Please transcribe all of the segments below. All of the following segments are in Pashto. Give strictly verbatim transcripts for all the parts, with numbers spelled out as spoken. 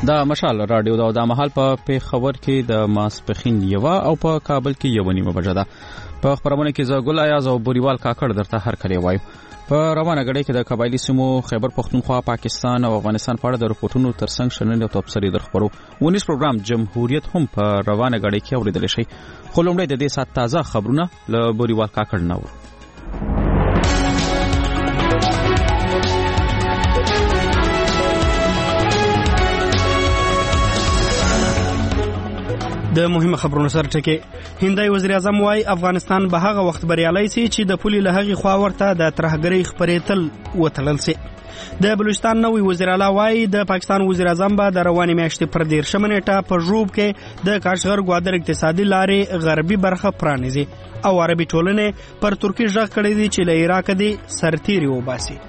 دا مشال رادیو دا د محل په پیښور کې د ماسپخین یو او په کابل کې یو نیمه بجه ده. په خبرونه کې زه ګل ایاز او بوریوال کاکړ درته هر کله وایو. په روانه غړي کې د قبایلی سیمو خیبر پختونخوا، پاکستان او افغانستان په اړه د رپورټونو ترڅنګ شنن او تبصرې درخبرو. ونیس پروګرام جمهوریت هم په روانه غړي کې اوریدل شي. خو لومړی د دې سات تازه خبرونه له بوریوال کاکړ نو. د مهمه خبرونو سره ټکی هندای وزیر اعظم وايي افغانستان به هغه وخت بریالي سي چې د پولي له هغې خوا ورته د ترهګرۍ خپرېتل وتړل سي. د بلوچستان نوی وزیر اعلی وايي د پاکستان وزیر اعظم به د روانې میاشتې پر دېرشمه نیټه په ژوب کې د کاشغر ګوادر اقتصادي لارې غربي برخه پرانیزي او عربي ټولنې پر ترکي غږ کړی دی چې له عراق دې سرتیري وباسي.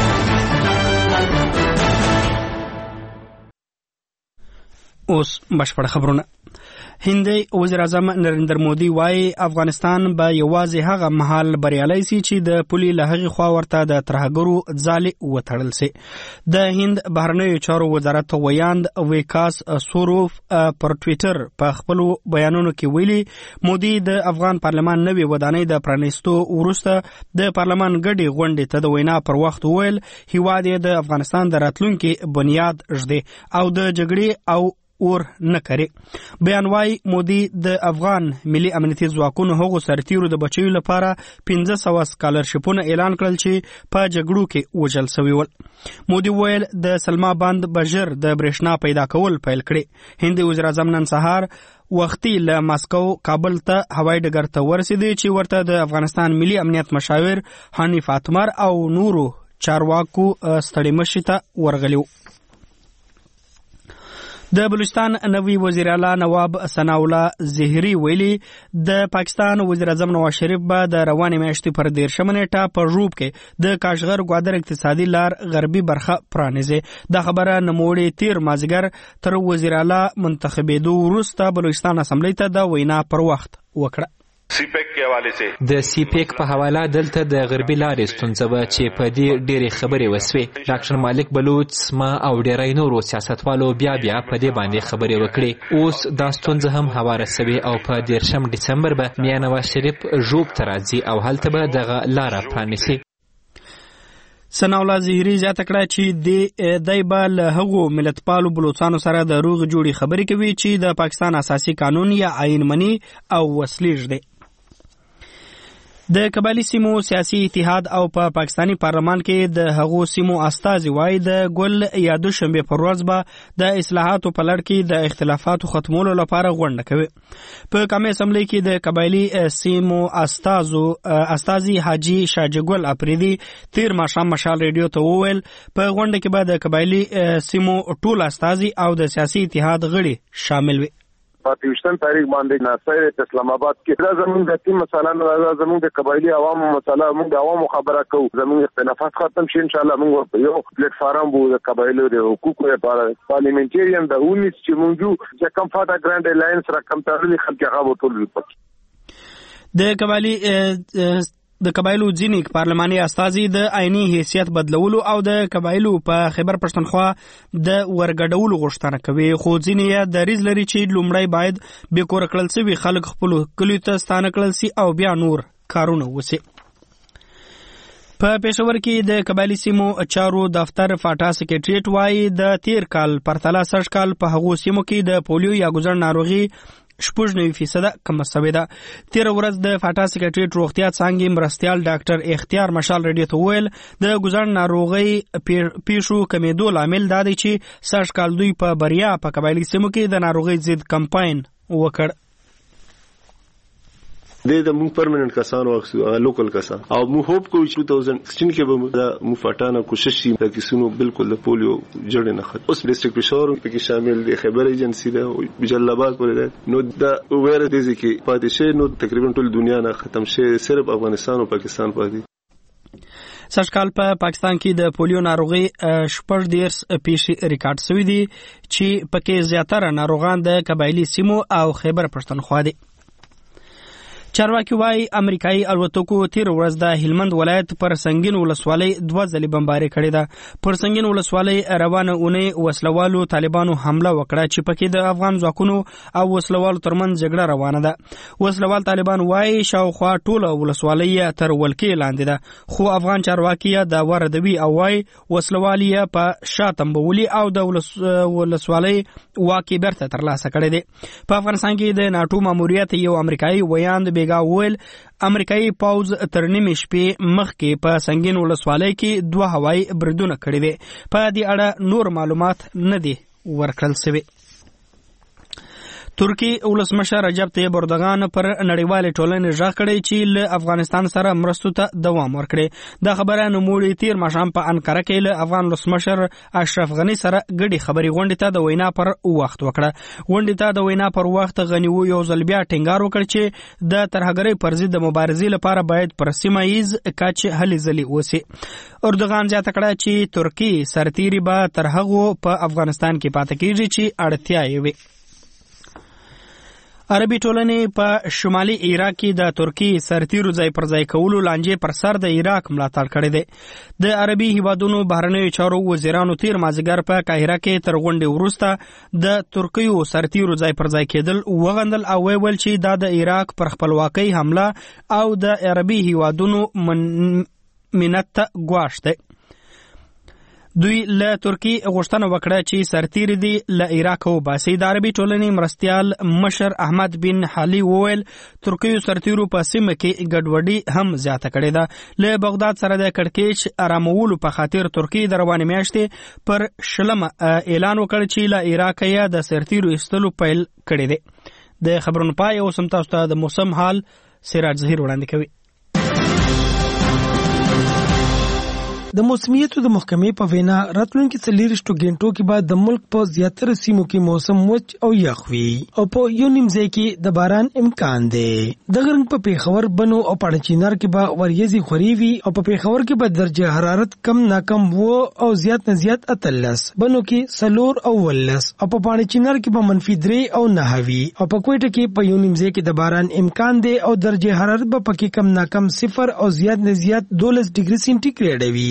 اوس بشپړ خبرونه. هندي وزیر اعظم نریندر مودي وايي افغانستان به یوازې هغه مهال بریالي سي چې د پولي له هغې خوا ورته د ترهګرو ځالې وتړل سي. د هند بهرنیو چارو وزارت ویاند ویکاس سوروف پر ټویټر په خپلو بیانونو کې ویلي مودي د افغان پارلمان نوې ودانۍ د پرانیستو وروسته د پارلمان ګډې غونډې ته د وینا پر وخت وویل هیواد یې د افغانستان د راتلونکي بنیاد ږدي او د جګړې او اور نه کوي. بیان وايي مودي د افغان ملي امنیتي ځواکونو هغو سرتیرو د بچیو لپاره پنځه سوه سکالرشپونه اعلان کړل چې په جګړو کې وژل سوي ول. مودي ویل د سلما بند بژر د برېښنا پیدا کول پیل کړي. هندي وزیر اعظم نن سهار وختي له ماسکو کابل ته هوایي ډګر ته ورسېدی چې ورته د افغانستان ملي امنیت مشاور حنیف اتمر او نورو چارواکو ستړي مشي ته ورغلي. د بلوچستان نوی وزیر اعلی نواب ثناء الله زهري ویلي د پاکستان وزیر اعظم نواز شریف به د روانې میاشتې پر دېرشمه نیټه په ژوب کې د کاشغر ګوادر اقتصادي لار غربي برخه پرانیزي. دا خبره نوموړي تیر مازدیګر تر وزیر اعلی منتخبېدو وروسته بلوچستان اسمبلۍ ته د وینا پر وخت وکړه. سی پیک کې حواله سي د سی پیک په حواله دلته د غربي لارې ستونزه به چې په دې ډېرې خبرې وسوي. ډاکټر مالک بلوچ ما او ډېری نورو سیاستوالو بیا بیا په دې باندې خبرې وکړي. اوس دا ستونزه هم هواره سوي او په دېرشم ډسمبر به میا نواز شریف ژوب ته راځي او هلته به دغه لاره پرانیسي. ثناء الله زهري زیاته کړه چې دی به له هغو ملتپالو بلوچانو سره د روغې جوړې خبرې کوي چې د پاکستان اساسي قانون یا آئین مني او وسلې ږدي. د قبایلی سیمو سیاسي اتحاد او په پا پاکستانی پارلمان کې د هغو سیمو استازي وايي د ګل یا دوشنبه پر ورځ به د اصلاحاتو په لړ کې د اختلافاتو ختمولو لپاره غونډه کوي. په قومي اسمبلی کې د قبایلی سیمو استازو استازي حاجی شاجګل اپریدي تیر ماښام مشال ریډیو ته وویل په غونډه کې به د قبایلی سیمو ټول استازي او د سیاسي اتحاد غړي شامل وي. پاتوشتن تاریخ باندې ناصر اسلام آباد کې دا زموږ د تیم مثلا دا زموږ د قبایلی عوامو مثلا موږ د عوامو خبره کوو زموږ اختلافات ختم شي ان شاء الله موږ یو پلیټ فارم بو د قبایلو د حقوقو لپاره پارلیمنټریان د اونیس چې موږ چې کم فاټا ګراند الاینس را کم ترلي خلک هغه ټول پک د قبایلی د قبایلو ځینې پارلماني استازي د آئیني حیثیت بدلولو او د قبایلو په خیبر پښتونخوا د ورګډولو غوښتنه کوي. خو ځینې یې دریځ لري چې لومړی باید بې کوره کړل سوي خلک خپلو کلیو ته ستانه کړل سي او بیا نور کارونه وسي. په پېښور کې د قبایلی سیمو چارو دفتر فاټا سکریټریټ وايي د تیر کال پرتله سږ کال په هغو سیمو کې د پولیو یا ګوزړ ناروغي شپږ نوي فیصده کمه سوې ده. تېره ورځ د فاټا سکریټریټ روغتیا څانګې مرستیال ډاکټر اختیار مشال ریډیو ته وویل د ګوزړ ناروغۍ پیښو کمېدو لامل دا دی چې سږ کال دوی په بریا په قبایلي سیمو کې د ناروغۍ ضد کمپاین وکړ. د د مو پرمننت کسانو او لوکل کسان او مو هوپ کوو چې دو هزار سیکسټین کې به د مو فاټانا کوشش شي د کیسونو بالکل د پولیو جوړ نه خط اوس ډیسټریکټ پېښور کې شامل دي خیبر ایجنسی ده او بجلاباد پورې نو د ویر دي چې پاتې نو تقریبا ټول دنیا نه ختم شي صرف افغانستان او پاکستان پاتې. سږ کال په پاکستان کې د پولیو ناروغي شپږ دیرس پیښې ریکارډ شوې دي چې پکې زیاتره ناروغان د قبایلي سیمو او خیبر پښتونخوا دي. چارواکي وايي امریکایي الوتکو تیر ورځ د هلمند ولایت پر سنگین ولسوالۍ دوه ځلې بمباري کړې ده. پر سنگین ولسوالۍ روانه اونۍ وسلوالو طالبانو حمله وکړه چې پکې د افغان ځواکونو او وسلوالو ترمنځ جګړه روانه ده. وسلوال طالبان وايي شاوخوا ټوله ولسوالۍ تر ولکې لاندې ده، خو افغان چارواکي دا وردوي او وايي وسلوال یې په شا تمبولي او د ولسوالۍ واکې بیرته ترلاسه کړی دی. په افغانستان کې د ناټو ماموریت یو امریکایي ویاند بیګا وویل امریکایي پوځ تر نیمې شپې مخکې په سنگین ولسوالۍ کې دوه هوایي بریدونه کړي دي. په دې اړه نور معلومات نه دي ورکړل شوي. ترکی ولسمشر رجب طیب اردوغان پر نړیوالې ټولنې ژغ کړی چې له افغانستان سره مرستو ته دوام ورکړي. دا خبره نوموړي تیر ماښام په انقره کې له افغان ولسمشر اشرف غني سره ګډې خبرې غونډې ته د وینا پر وخت وکړه. غونډې ته د وینا پر وخت غني و یو ځل بیا ټینګار وکړ چې د ترهګرۍ پر ضد د مبارزې لپاره باید پر سیمه ییز کچه هلې ځلې وسي. اردوغان زیاته کړه چې ترکی سرتیري به تر هغو په افغانستان کې پاتې کیږي چې اړتیا یې وي. عربي ټولنې په شمالي عراق کې د ترکی سرتیرو ځای پر ځای کولو لانجې پر سر د عراق ملاتړ کړی دی. د عربي هیوادونو بهرنیو چارو وزیرانو تیر مازدیګر په قاهره کې تر غونډې وروسته د ترکیو سرتیرو ځای پر ځای کېدل وغندل او ویل چې دا د عراق پر خپلواکۍ حمله او د عربي هیوادونو منت ته ګواښ دی. دوی له ترکی غوښتنه وکړه چې سرتیري دي له عراق وباسي. د عربي ټولنې مرستیال مشر احمد بن حلی وویل ترکیو سرتیرو په سیمه کې ګډوډي هم زیاته کړې ده. له بغداد سره د کړکېچ ارامولو په خاطر ترکی د روانې میاشتې پر شلمه اعلان وکړ چې له عراق یې د سرتیرو ایستلو پیل کړی دی. د خبرونو پای اوس هم تاسو ته د موسم حال سراج ظهیر وړاندې کوي. د موسمیاتو د محکمې په وینا راتلونکي څلېرویشتو غنټو کې به د ملک په زیاتره سیمو کې موسم وچ او یخ وي او په یو نیم ځای کې د باران امکان دی. دغه رنګ په پیښور، بنو او پاړچینار کې به وریځې خورې وي او په پیښور کې به درجه حرارت کم ناکم و او زیات نه زیات اتلس، بنو کې سلور او ولس او په پاړچینار کې به منفي درې او نهه وي او په کوټه کې په یو نیم ځای کې د باران امکان دی او درجه حرارت به پکې کم ناکم صفر او زیات نه زیات دولس ډیګري سینټیګریډ وي.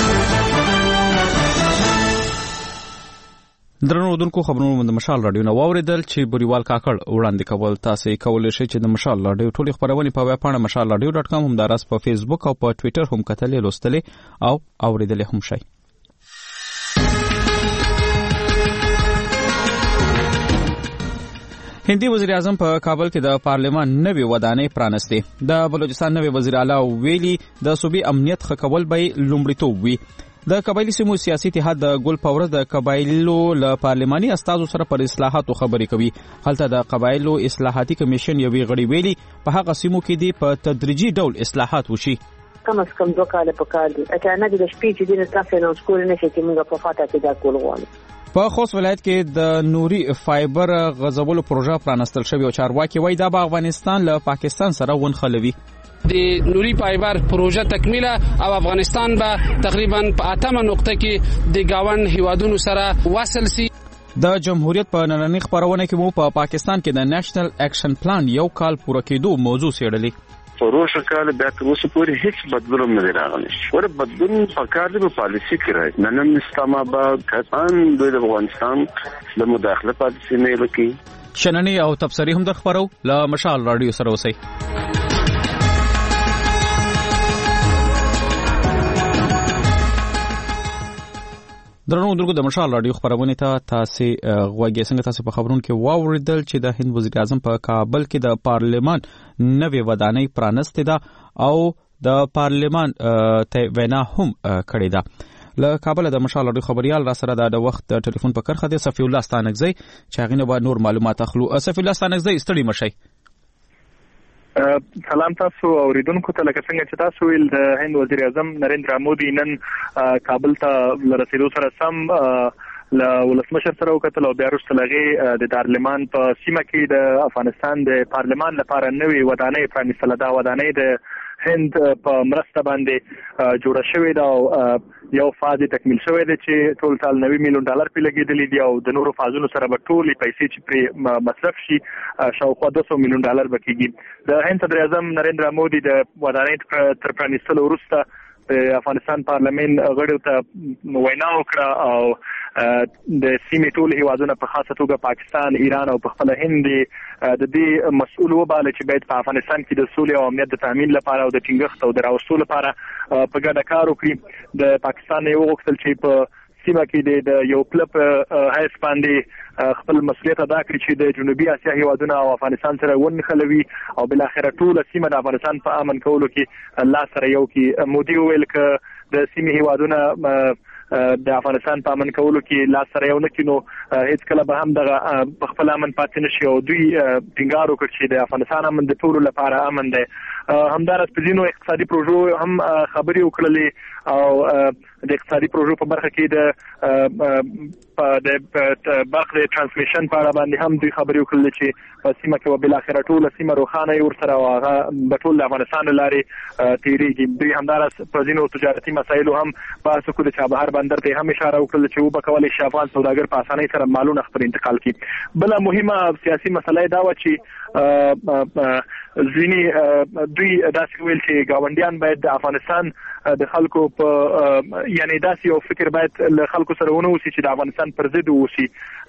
درنو اردوونکو خبرونه د مشال رادیو نه واوریدل چې بوریوال کاکړ وړاندې کول. تاسو کولای شئ چې د مشال رادیو ټولې خبرونه په ویب پاڼه مشال رادیو ډاټ کام هم دراس په فیسبوک او په ټوئیټر هم کتلې لوستلې او اوریدلې هم شئ. هندي وزیر اعظم په کابل کې د پارلمان نوې ودانۍ پرانستې. د بلوچستان نوې وزیر اعلی ویلي د صوبې امنیت ښه کول به لومړیتوب وي. د قبایلی سیمو سیاسي اتحاد د ګل پاور د قبایلو له پارلماني استازو سره پر اصلاحاتو خبرې کوي. هلته د قبایلو اصلاحاتي کمیشن یوې غړي ویلي په هغه سیمو کې دی په تدریجي ډول اصلاحات وشي. کم از کم دوه کاله په کال دي اته نه د شپې چې د تاسو نو سکول نه شي چې موږ په فاته کې دا کول غواړو. په خوست ولایت کې د نوري فایبر غځولو پروژه پرانستل شوی او چارواکي وایي دا به افغانستان له پاکستان سره ونښلوي. د نوري فایبر پروژه تکمیله او افغانستان به تقریبا په اتمه نقطه کې د گاون هیوادونو سره وصل سي. د جمهوریت په نننۍ خبرونه کې مو په پاکستان کې د نېشنل اکشن پلان یو کال پوره کېدو موضوع څېړلې. پروژه کال بیا تر اوسه پورې هیڅ بدلون نه راغلی. ور بدلون په کار دی په پالیسي کې راځي. نن اسلام آباد کسان د افغانستان د مداخله پالیسي نه لکې. شننې او تبصرې هم در خبرو له مشال رادیو سره اوسئ. درنو اردوونکو د مشال رادیو خبرونه ته تاسو غوږی څنګه تاسو په خبرونو کې واوریدل چې د هند وزیر اعظم په کابل کې د پارلمان نوې ودانۍ پرانستې ده او د پارلمان ته وینا هم کړې ده. له کابل د مشال رادیو خبريال را سره د وخت د ټلیفون په کرخه د صفی الله ستانکزی چې هغه نه به نور معلومات اخلو. صفی الله ستانکزی ستړي مشي. سلام تاسو اوریدونکو ته. لکه څنګه چې تاسو ویل د هند وزیر اعظم نریندرا مودي نن کابل ته رسیدو سره سم له ولسمشر سره وکتل او بیا وروسته لغې د پارلمان په سیمه کې د افغانستان د پارلمان لپاره نوې ودانۍ پرانستله. دا ودانۍ د هند په مرسته باندې جوړه شوې ده او یو فاز تکمیل شوی دی چې ټول ټال نوي میلیون ډالر په لګیدلې دي او د نورو فازونو سره به ټولې پیسې چې پرې مصرف شي شاوخوا دوه سوه میلیون ډالر به کېږي. د هند صدر اعظم نریندرا مودي د ودانۍ تر پرانیستلو وروسته د افغانستان پارلمان غړو ته وینا وکړه او د سیمې ټول هیوادونه په خاصه توګه پاکستان، ایران او په خپل هند د دې مسؤل وباله چې باید په افغانستان کې د سولې او امنیت د تامین لپاره او د ټینګښت او د راوستلو لپاره په ګډه کار وکړي. د پاکستان یو وغوښتل چې په سیمه کې د یو کلب حیث باندې خپل مسؤلیت ادا کړي چې د جنوبي اسیا هیوادونه او افغانستان سره ونښلوي او بل اخره ټول سیمه د افغانستان په امن کولو کې الله سره یو کې. مودي ویل ک د سیمې هیوادونه د افغانستان په امن کولو کې لاس سره یو نه کینو هیڅ کله به هم دغه په خپل امن پاتې نشي او دوی ټینګار وکړي چې د افغانستان امن د ټولو لپاره امن دی. همدارس په ځینو اقتصادي پروژو هم خبرې وکړلې او د اقتصادي پروژو په برخه کې د د برخه د ترانسمیشن په اړه باندې هم دوی خبرې وکړلې چې په سیمه کې بل اخره ټول سیمه روښانه ور سره او هغه د ټول افغانستان لارې تیریږي. دوی همدارس په ځینو تجارتي مسایلو هم په سکو د چابهار بندر ته هم اشاره وکړه چې وبکولې چې افغان سوداګر په اسانۍ سره مالونه خپل انتقال کړي. بل مهمه سیاسي مسله دا و چې ځینی دوی داسې ویل چې گاونډیان باید د افغانستان د خلکو په یعنی داسې یو فکر باید له خلکو سره ونه وسی چې د افغانستان پر ضد وسی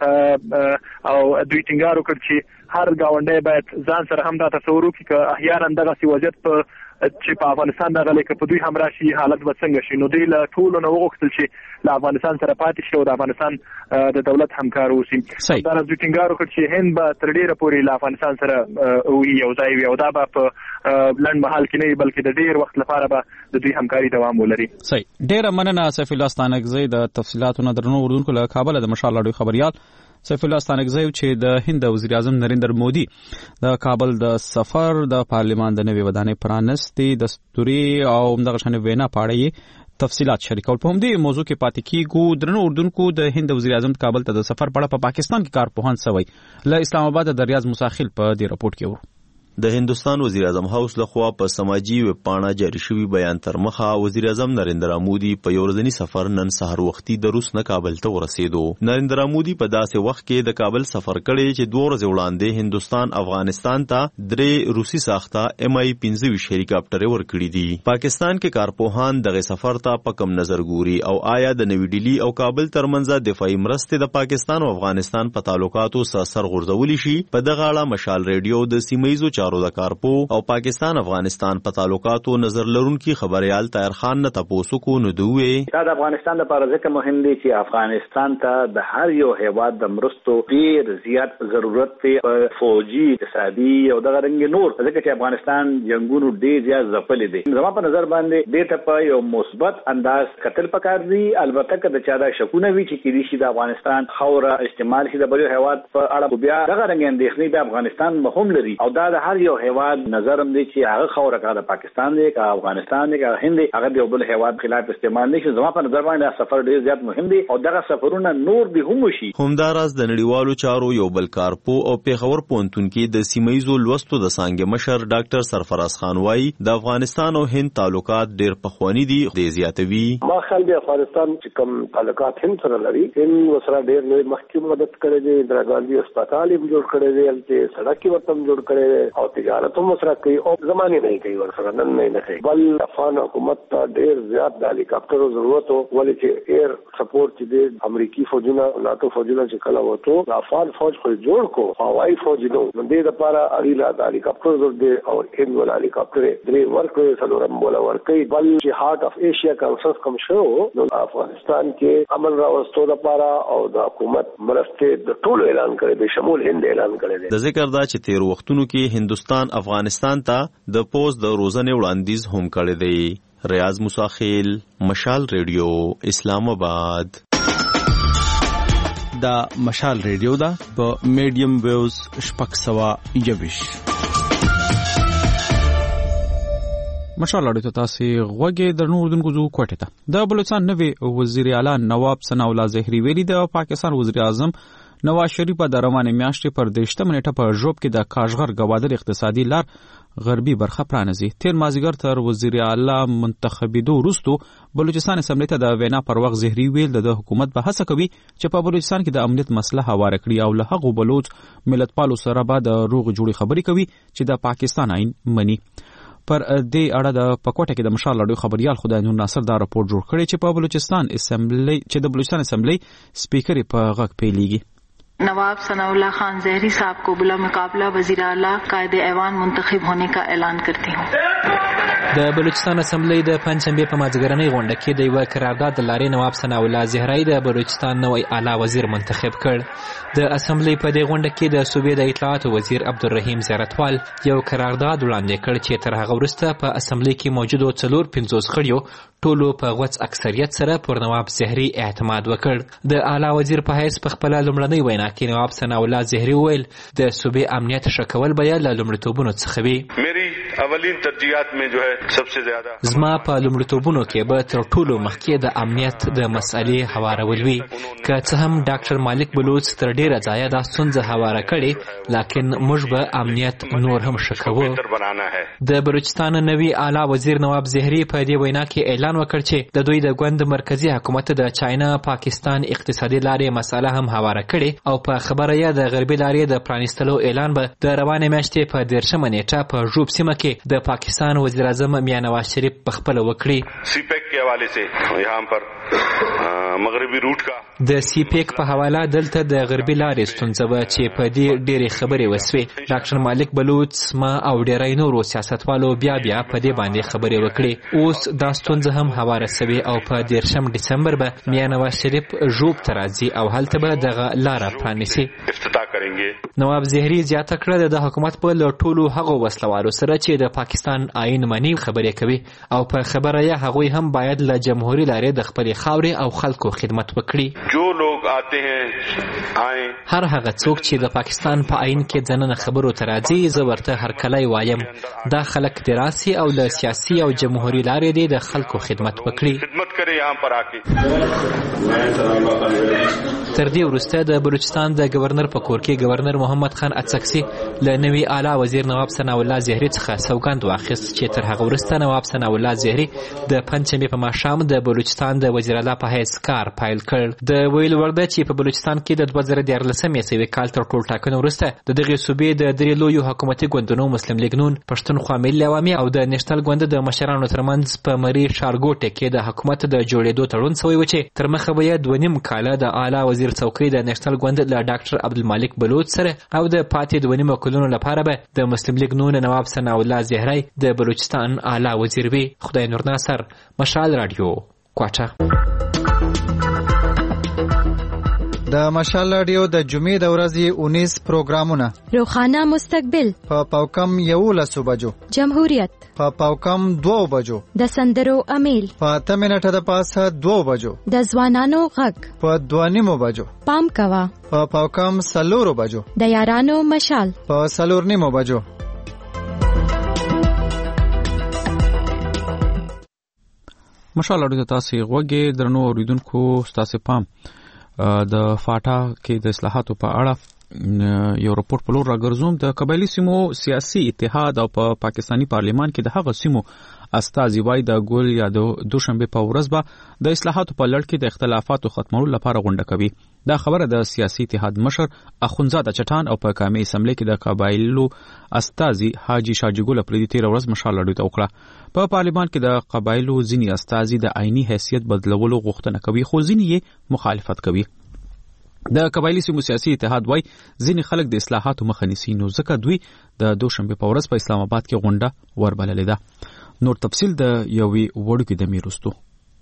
او دوی ټینګار وکړ چې هر گاونډی باید ځان سره هم دا تصور وکړي چې احیانا دغه وضعیت په چې په افغانستان دغه لیکه په دوی هم راشي حالت به څنګه شي. نو دوی له ټولو نه وغوښتل چې له افغانستان سره پاتې شي او د افغانستان د دولت همکار اوسي. دا دوی ټینګار وکړ چې هند به تر ډیره پورې له افغانستان سره وي یو ځای وي او دا به په لنډ مهال کې نه بلکې د ډیر وخت لپاره به د دوی همکاري دوام ولري. صحیح. ډیره مننه سیف الله ستانکزی د تفصیلاتو نه درنو اردوونکو له کابل د مشال راډیو خبريال سیف الله ستانکزی چې د هند وزیر اعظم نریندر مودي د کابل د سفر د پارلمان د نوي ودانۍ پرانستي دستوري او دغه شان وینا پاړې تفصیلات شریکول په همدې موضوع کې پاتې کیږو. درنو اردوونکو د هند وزیر اعظم کابل ته د سفر په اړه په پاکستان کې کارپوهان سوی له اسلام آباد د ریاض مساخل په دې راپورټ کې ورو. د هندستان وزیر اعظم هاوس لخوا په سماجی ویب پاڼه جاری شوی بیان تر مخه وزیر اعظم نریندرا مودي په یو ورځنی سفر نن سحر وختي د روس نه کابل ته ورسېدو. نریندرا مودي په داسې وخت کې د کابل سفر کړي چې دوه ورځې وړاندې هندستان افغانستان ته درې روسي ساخته ایم آی پنځه هلیکاپټر ورکړي دي. پاکستان کې کارپوهان دغه سفر ته په کم نظر ګوري او آیا د نوی ډیلی او کابل ترمنځ دفاعي مرستې د پاکستان او افغانستان په تعلقاتو سره سر غورځولي شي. په دغه اړه مشال ریډیو د سیمایزو چارو د کارپو او پاکستان افغانستان په تعلقاتو نظر لرونکي خبريال طاهر خان نه تاسو کو نو دوی دا د افغانستان لپاره ځکه مهم دی چې افغانستان ته د هر یو هیواد د مرستو ډیر زیات ضرورت دی فوجي اقتصادي او دغه رنګ نور ځکه چې افغانستان جنگونو ډیر زیات ځپلې دي. زما په نظر باندې د ته په یو مثبت انداز قتل پکار دی. البته که د چا دا شکونه وی چې کېدی شي د افغانستان خوره استعمال شي د بل هیواد په اړه بیا دغه رنګ اندېښنې به افغانستان مهم لري او دا د هر یو هیواد نظرم دی چې هغه خوره کا د پاکستان دی کا افغانستان دی کا هند دی هغه د بل هیواد خلاف استعمال نشي. زما په نظر باندې سفر ډیر زیات مهم دی او دغه سفرونه نور به هم شي. همداراز د نړیوالو چارو یو بل کارپو او پیښور پونتون کې د سیمایزو لوستو د سانګ مشر ډاکټر سرفراز خان وای د افغانستان او هند تعلقات ډیر پخوانی دي د زیاتوي. ما خل د افغانستان چې کوم تعلقات هند سره لري هند وسره ډیر لوی مخکې مدد کړې دي. اندرا ګاندھی هسپتال یې جوړ کړی دی چې سړک یې ورته جوړ کړی دی او تجارت هم سره کوي او زمانه نه کوي ورسره نن نه کوي. بل افغان حکومت ته ډیر زیات د هلیکاپټرو ضرورت وو ولې چې ایر سپورټ چې د امریکایي فوجونه ناتو فوجونه چې کله وته د افغان فوج خو جوړ کو هوایي فوج نو د دې لپاره اړیلا د هلیکاپټر ضرورت دی او هند ول هلیکاپټر درې ورکوي څلورم ولا ورکوي. بل چې هارت اف ایشیا کانسنس کوم شو نو افغانستان کې امن راوستو لپاره او د حکومت مرسته د ټول اعلان کړی به شمول هند اعلان کړی دی. د ذکر دا چې تیر وختونو کې هندستان افغانستان ته د پوز د روزنې وړاندیز هم کړی دی. ریاض مساخیل مشال ریډیو اسلام آباد. دا مشال ریډیو دا په میډیم ویوز شپږ سوه یوویش مشال راډیو ته تاسو غوږی درنو اردوونکو زو کوټه ته د بلوچستان نوی وزیر اعلی نواب ثناء الله زهری ویلي د پاکستان وزیر اعظم نواز شریف د روانې میاشتې پر دېرشمه نیټه په ژوب کې د کاشغر ګوادر اقتصادي لار غربي برخه پرانیزي. تیر مازیګر تر وزیر اعلی منتخبېدو وروستو بلوچستان اسمبلی ته د وینا پر وخت زهري ویل د حکومت به هڅه کوي چې په بلوچستان کې د امنیت مسله هواره کړي او له هغو بلوچ ملتپالو سره به د روغ جوړې خبرې کوي چې د پاکستان آئین مني. پر دې اړه د پکوټه کې د مشال راډیو خبريال خدای نور ناصر دا راپور جوړ کړی چې په بلوچستان اسمبلی چې د بلوچستان اسمبلی سپیکر په غږ پیلېږي. नवाब सनाउल्लाह खान जहरी साहब को बिला मुकाबला वजीर आला कायदे ऐवान मुंतखब होने का ऐलान करती हूँ. د بلوچستان اسمبلی د پنځشنبه په مازیګرنۍ غونډه کې د یو قرارداد د لارې نواب ثناءالله زهري د بلوچستان نوی اعلی وزیر منتخب کړ. د اسمبلی په دې غونډه کې د صوبې د اطلاعات وزیر عبدالرحیم زیارتوال یو قرارداد وړاندې کړ چې تر هغه وروسته په اسمبلی کې موجودو څلور پنځوس غړیو ټولو په غوڅ اکثریت سره پر نواب زهري اعتماد وکړ. د اعلی وزیر په حیث په خپل لومړنۍ وینا کې نواب ثناءالله زهري وویل د صوبې امنیت ښه کول به یې له لومړیتوبونو څخه وي. اولین ترجیحات میں جو ہے سب سے زیادہ زما په لومړیتوبونو کې به تر ټولو مخکې د امنیت د مسئلې هوارول وي. که څه هم ډاکټر مالک بلوچ تر ډیره ځایه دا ستونزه هواره کړې لیکن موږ به امنیت نور هم ښه کوو. د بلوچستان نوي اعلی وزیر نواب زهري په دې وینا کې اعلان وکړ چې د دوی د ګوند مرکزی حکومت د چاینا پاکستان اقتصادي لارې مسئله هم هواره کړې او په خبره یې د غربي لارې د پرانیستلو اعلان به د روانې میاشتې په دېرشمه نیټه په ژوب سیمه کې د پاکستان وزیر اعظم میاں نواز شریف په خپل وکړي. سی پیک کے حوالے سے یہاں پر مغربي روټ کا د سی پیک په حواله دلته د غربي لارې ستونزه وه چې په دې ډېرې خبرې وسوې. ډاکټر مالک بلوچ ما او ډېری نورو سیاستوالو بیا بیا په دې باندې خبرې وکړې. اوس دا ستونزه هم هواره سوې او په دېرشم ډسمبر به میاں نواز شریف ژوب ته راځي او هلته به دغه لاره پرانیسي. نواب زهري زیاته کړه د حکومت په له ټولو هغو وسلوالو سره چې د پاکستان آئین مني خبرې کوي او په خبره یې هغوی هم باید له جمهوري لارې د خپلې خاورې او خلکو خدمت وکړي. جو لوگ آتے ہیں آئیں هر هغه څوک چې د پاکستان په آئین کې ځننه خبرو ته راځي زه ورته هرکلی وایم. دا خلک دې راسي او له سیاسي او جمهوري لارې دې د خلکو خدمت وکړي. خدمت کرے یہاں پر آ کے. تر دې وروسته د بلوچستان د گورنر په کور کې گورنر محمد خان اڅکسي له نوي اعلی وزیر نواب ثناءالله زهري څخه سوګند واخیست چې تر هغه وروسته نواب ثناءالله زهري د پنځمې په ماښام د بلوچستان د وزیر اعلی په حیث کار پیل کړ. د ویل وړ ده چې په بلوچستان کې د دوه زره دیارلسمې عیسوي کال تر ټولټاکنو وروسته د دغې صوبې د درې لویو حکومتي ګوندونو مسلم لیګ نون، پښتونخوا ملي عوامي او د نېشنل ګوند د مشرانو ترمنځ په مري ښارګوټه کې د حکومت د جوړېدو تړون شوی و چې تر مخه به یې دوه نیم کاله د اعلی وزیر څوکۍ د نېشنل ګوند له ډاکټر عبدالمالک بلوچ سره او د پاتې دوه نیمو کلونو لپاره به د مسلم لیګ نون نواب ثناءالله زهري د بلوچستان اعلی وزیر وي. خدای نور ناصر، مشال رادیو، کوټه. د مشال رادیو د جمعې د ورځې اونیس پروګرامونه: روخانه مستقبل په پاوکم یولسو بجو، جمهوریت په پاوکم دوو بجو، د سندرو امیل په اته منټه د پاسه دوو بجو، د ځوانانو غږ په دوه نیمو بجو، پام کوه په پاوکم څلورو بجو، د یارانو مشال په څلور نیمو بجو. مشال اړیدو تاسو غوږی درنو اوریدونکو، تاسو پام د فاټا کې د اصلاحاتو په اړه یو راپور په لور راګرځوم. د قبایلی سیمو سیاسي اتحاد او په پا پاکستانی پارلیمان کې د هغه سیمو استازي وای د ګول یا د دوشنبه په ورځ به د اصلاحاتو په لړ کې د اختلافاتو ختمولو لپاره غونډه کوي. دا خبره د سیاسي اتحاد مشر اخونزاده چټان او په قومي اسمبلی کې د قبایلو استازي حاجی شاجګول پردي تیر ورځ مشال لري توکړه. په پارلیمان کې د قبایلو ځینی استازي د عیني حیثیت بدلولو غوښتنه کوي خو ځینی یې مخالفت کوي. د قبایلی سیمو سیاسي اتحاد وای ځینې خلک د اصلاحاتو مخه نیسي نو ځکه دوی د دوشنبه په ورځ په اسلام آباد کې غونډه وربللې ده. نور تفصیل د یوې وړوکې د میرستو.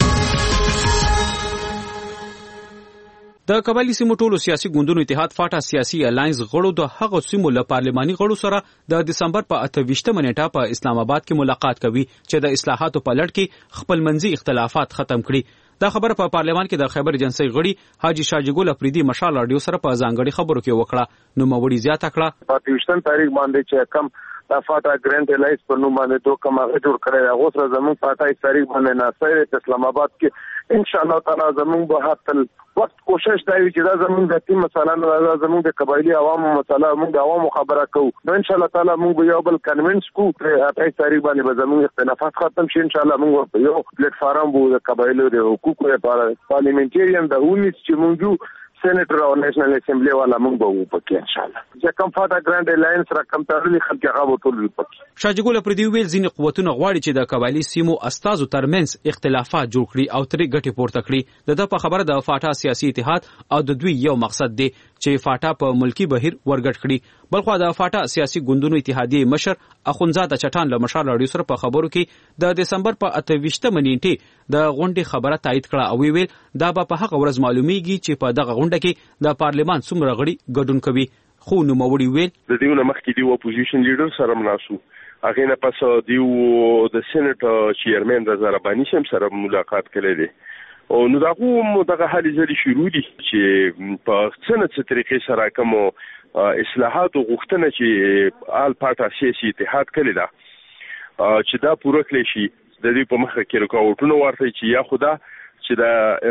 د قبایلی سیمو ټولو سیاسي ګوندونو اتحاد فاټا سیاسي الاینس غړو د هغو سیمو له پارلماني غړو سره د دسمبر په اته ویشتمه نیټه په اسلام آباد کې ملاقات کوي چې د اصلاحاتو په لړ کې خپل منځي اختلافات ختم کړي. دا خبره په پارلمان کې د خیبر ایجنسی غړي حاجی شاجګول افریدي مشال رادیو سره په ځانګړي خبرو کې وکړه. نو موري زیاته کړه په ویشتم تاریخ باندې چې کم د فاټا ګرانډ الایس په نوم باندې دوه کماغه جوړ کړی دا اوس زموږ په اٹھائیس تاریخ باندې ناصر په اسلام آباد کې ان شاء الله تعالی زموږ به هتل وخت کوشش دی چې دا زموږ د تیم مثلا دا زموږ د قبایلی عوامو مثلا موږ د عوامو خبره کوو نو ان شاء الله تعالی موږ یو بل کنوینس کو په اٹھائیس تاریخ باندې به زموږ اختلافات ختم شي ان شاء الله موږ یو پلیټ فارم بو د قبایلو د حقوقو لپاره پارلیمنټریان د ونیس چې موږ سېنیټر او نېشنل اسمبلی والا موږ به وپکې ان شاء الله چې کوم فاټا ګرانډ الاینس رقم تړلې خلک هغه ټول وپکې شاجګول پر دی ویل ځینې قوتونه غواړي چې د قبایلی سیمو استازو ترمنځ اختلافات جوړ کړي او ترې ګټې پورته کړي د په خبره د فاټا سیاسي اتحاد او د دوی یو مقصد دی چې فاټا په ملکی بهیر ورګټ کړي بلخو د فاټا سیاسي ګوندونو اتحادیه مشر اخونزاده چټان له مشال راډیو سره په خبرو کې د دسمبر په اته ویشتمه نیټه د غونډې خبره تایید کړه او ویل دا به په هغه ورځ معلومیږي چې په دغه غونډه کې د پارلیمان څومره غړي ګډون کوي خو نو موري ویل د دیونه مخکې دی اپوزیشن لیډر سره مناسو هغه نه پس دیو د سېنیټ چیرمن د زربانی سم سره ملاقات کړی دی او نو دا کوم دغه حالي زری شروع دي چې په څنګه طریقې سره کوم اصلاحات او غوښتنه چې آل پارټا سیاسي اتحاد کړی دا چې دا پوره کړی شي د دې په مخه کې رکاوټونه ورته چې یا خدا چې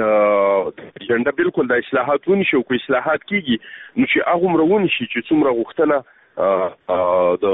دا جنډه بالکل د اصلاحاتونو شو کو اصلاحات کیږي نو چې هغه مرونه شي چې څومره غوښتنه د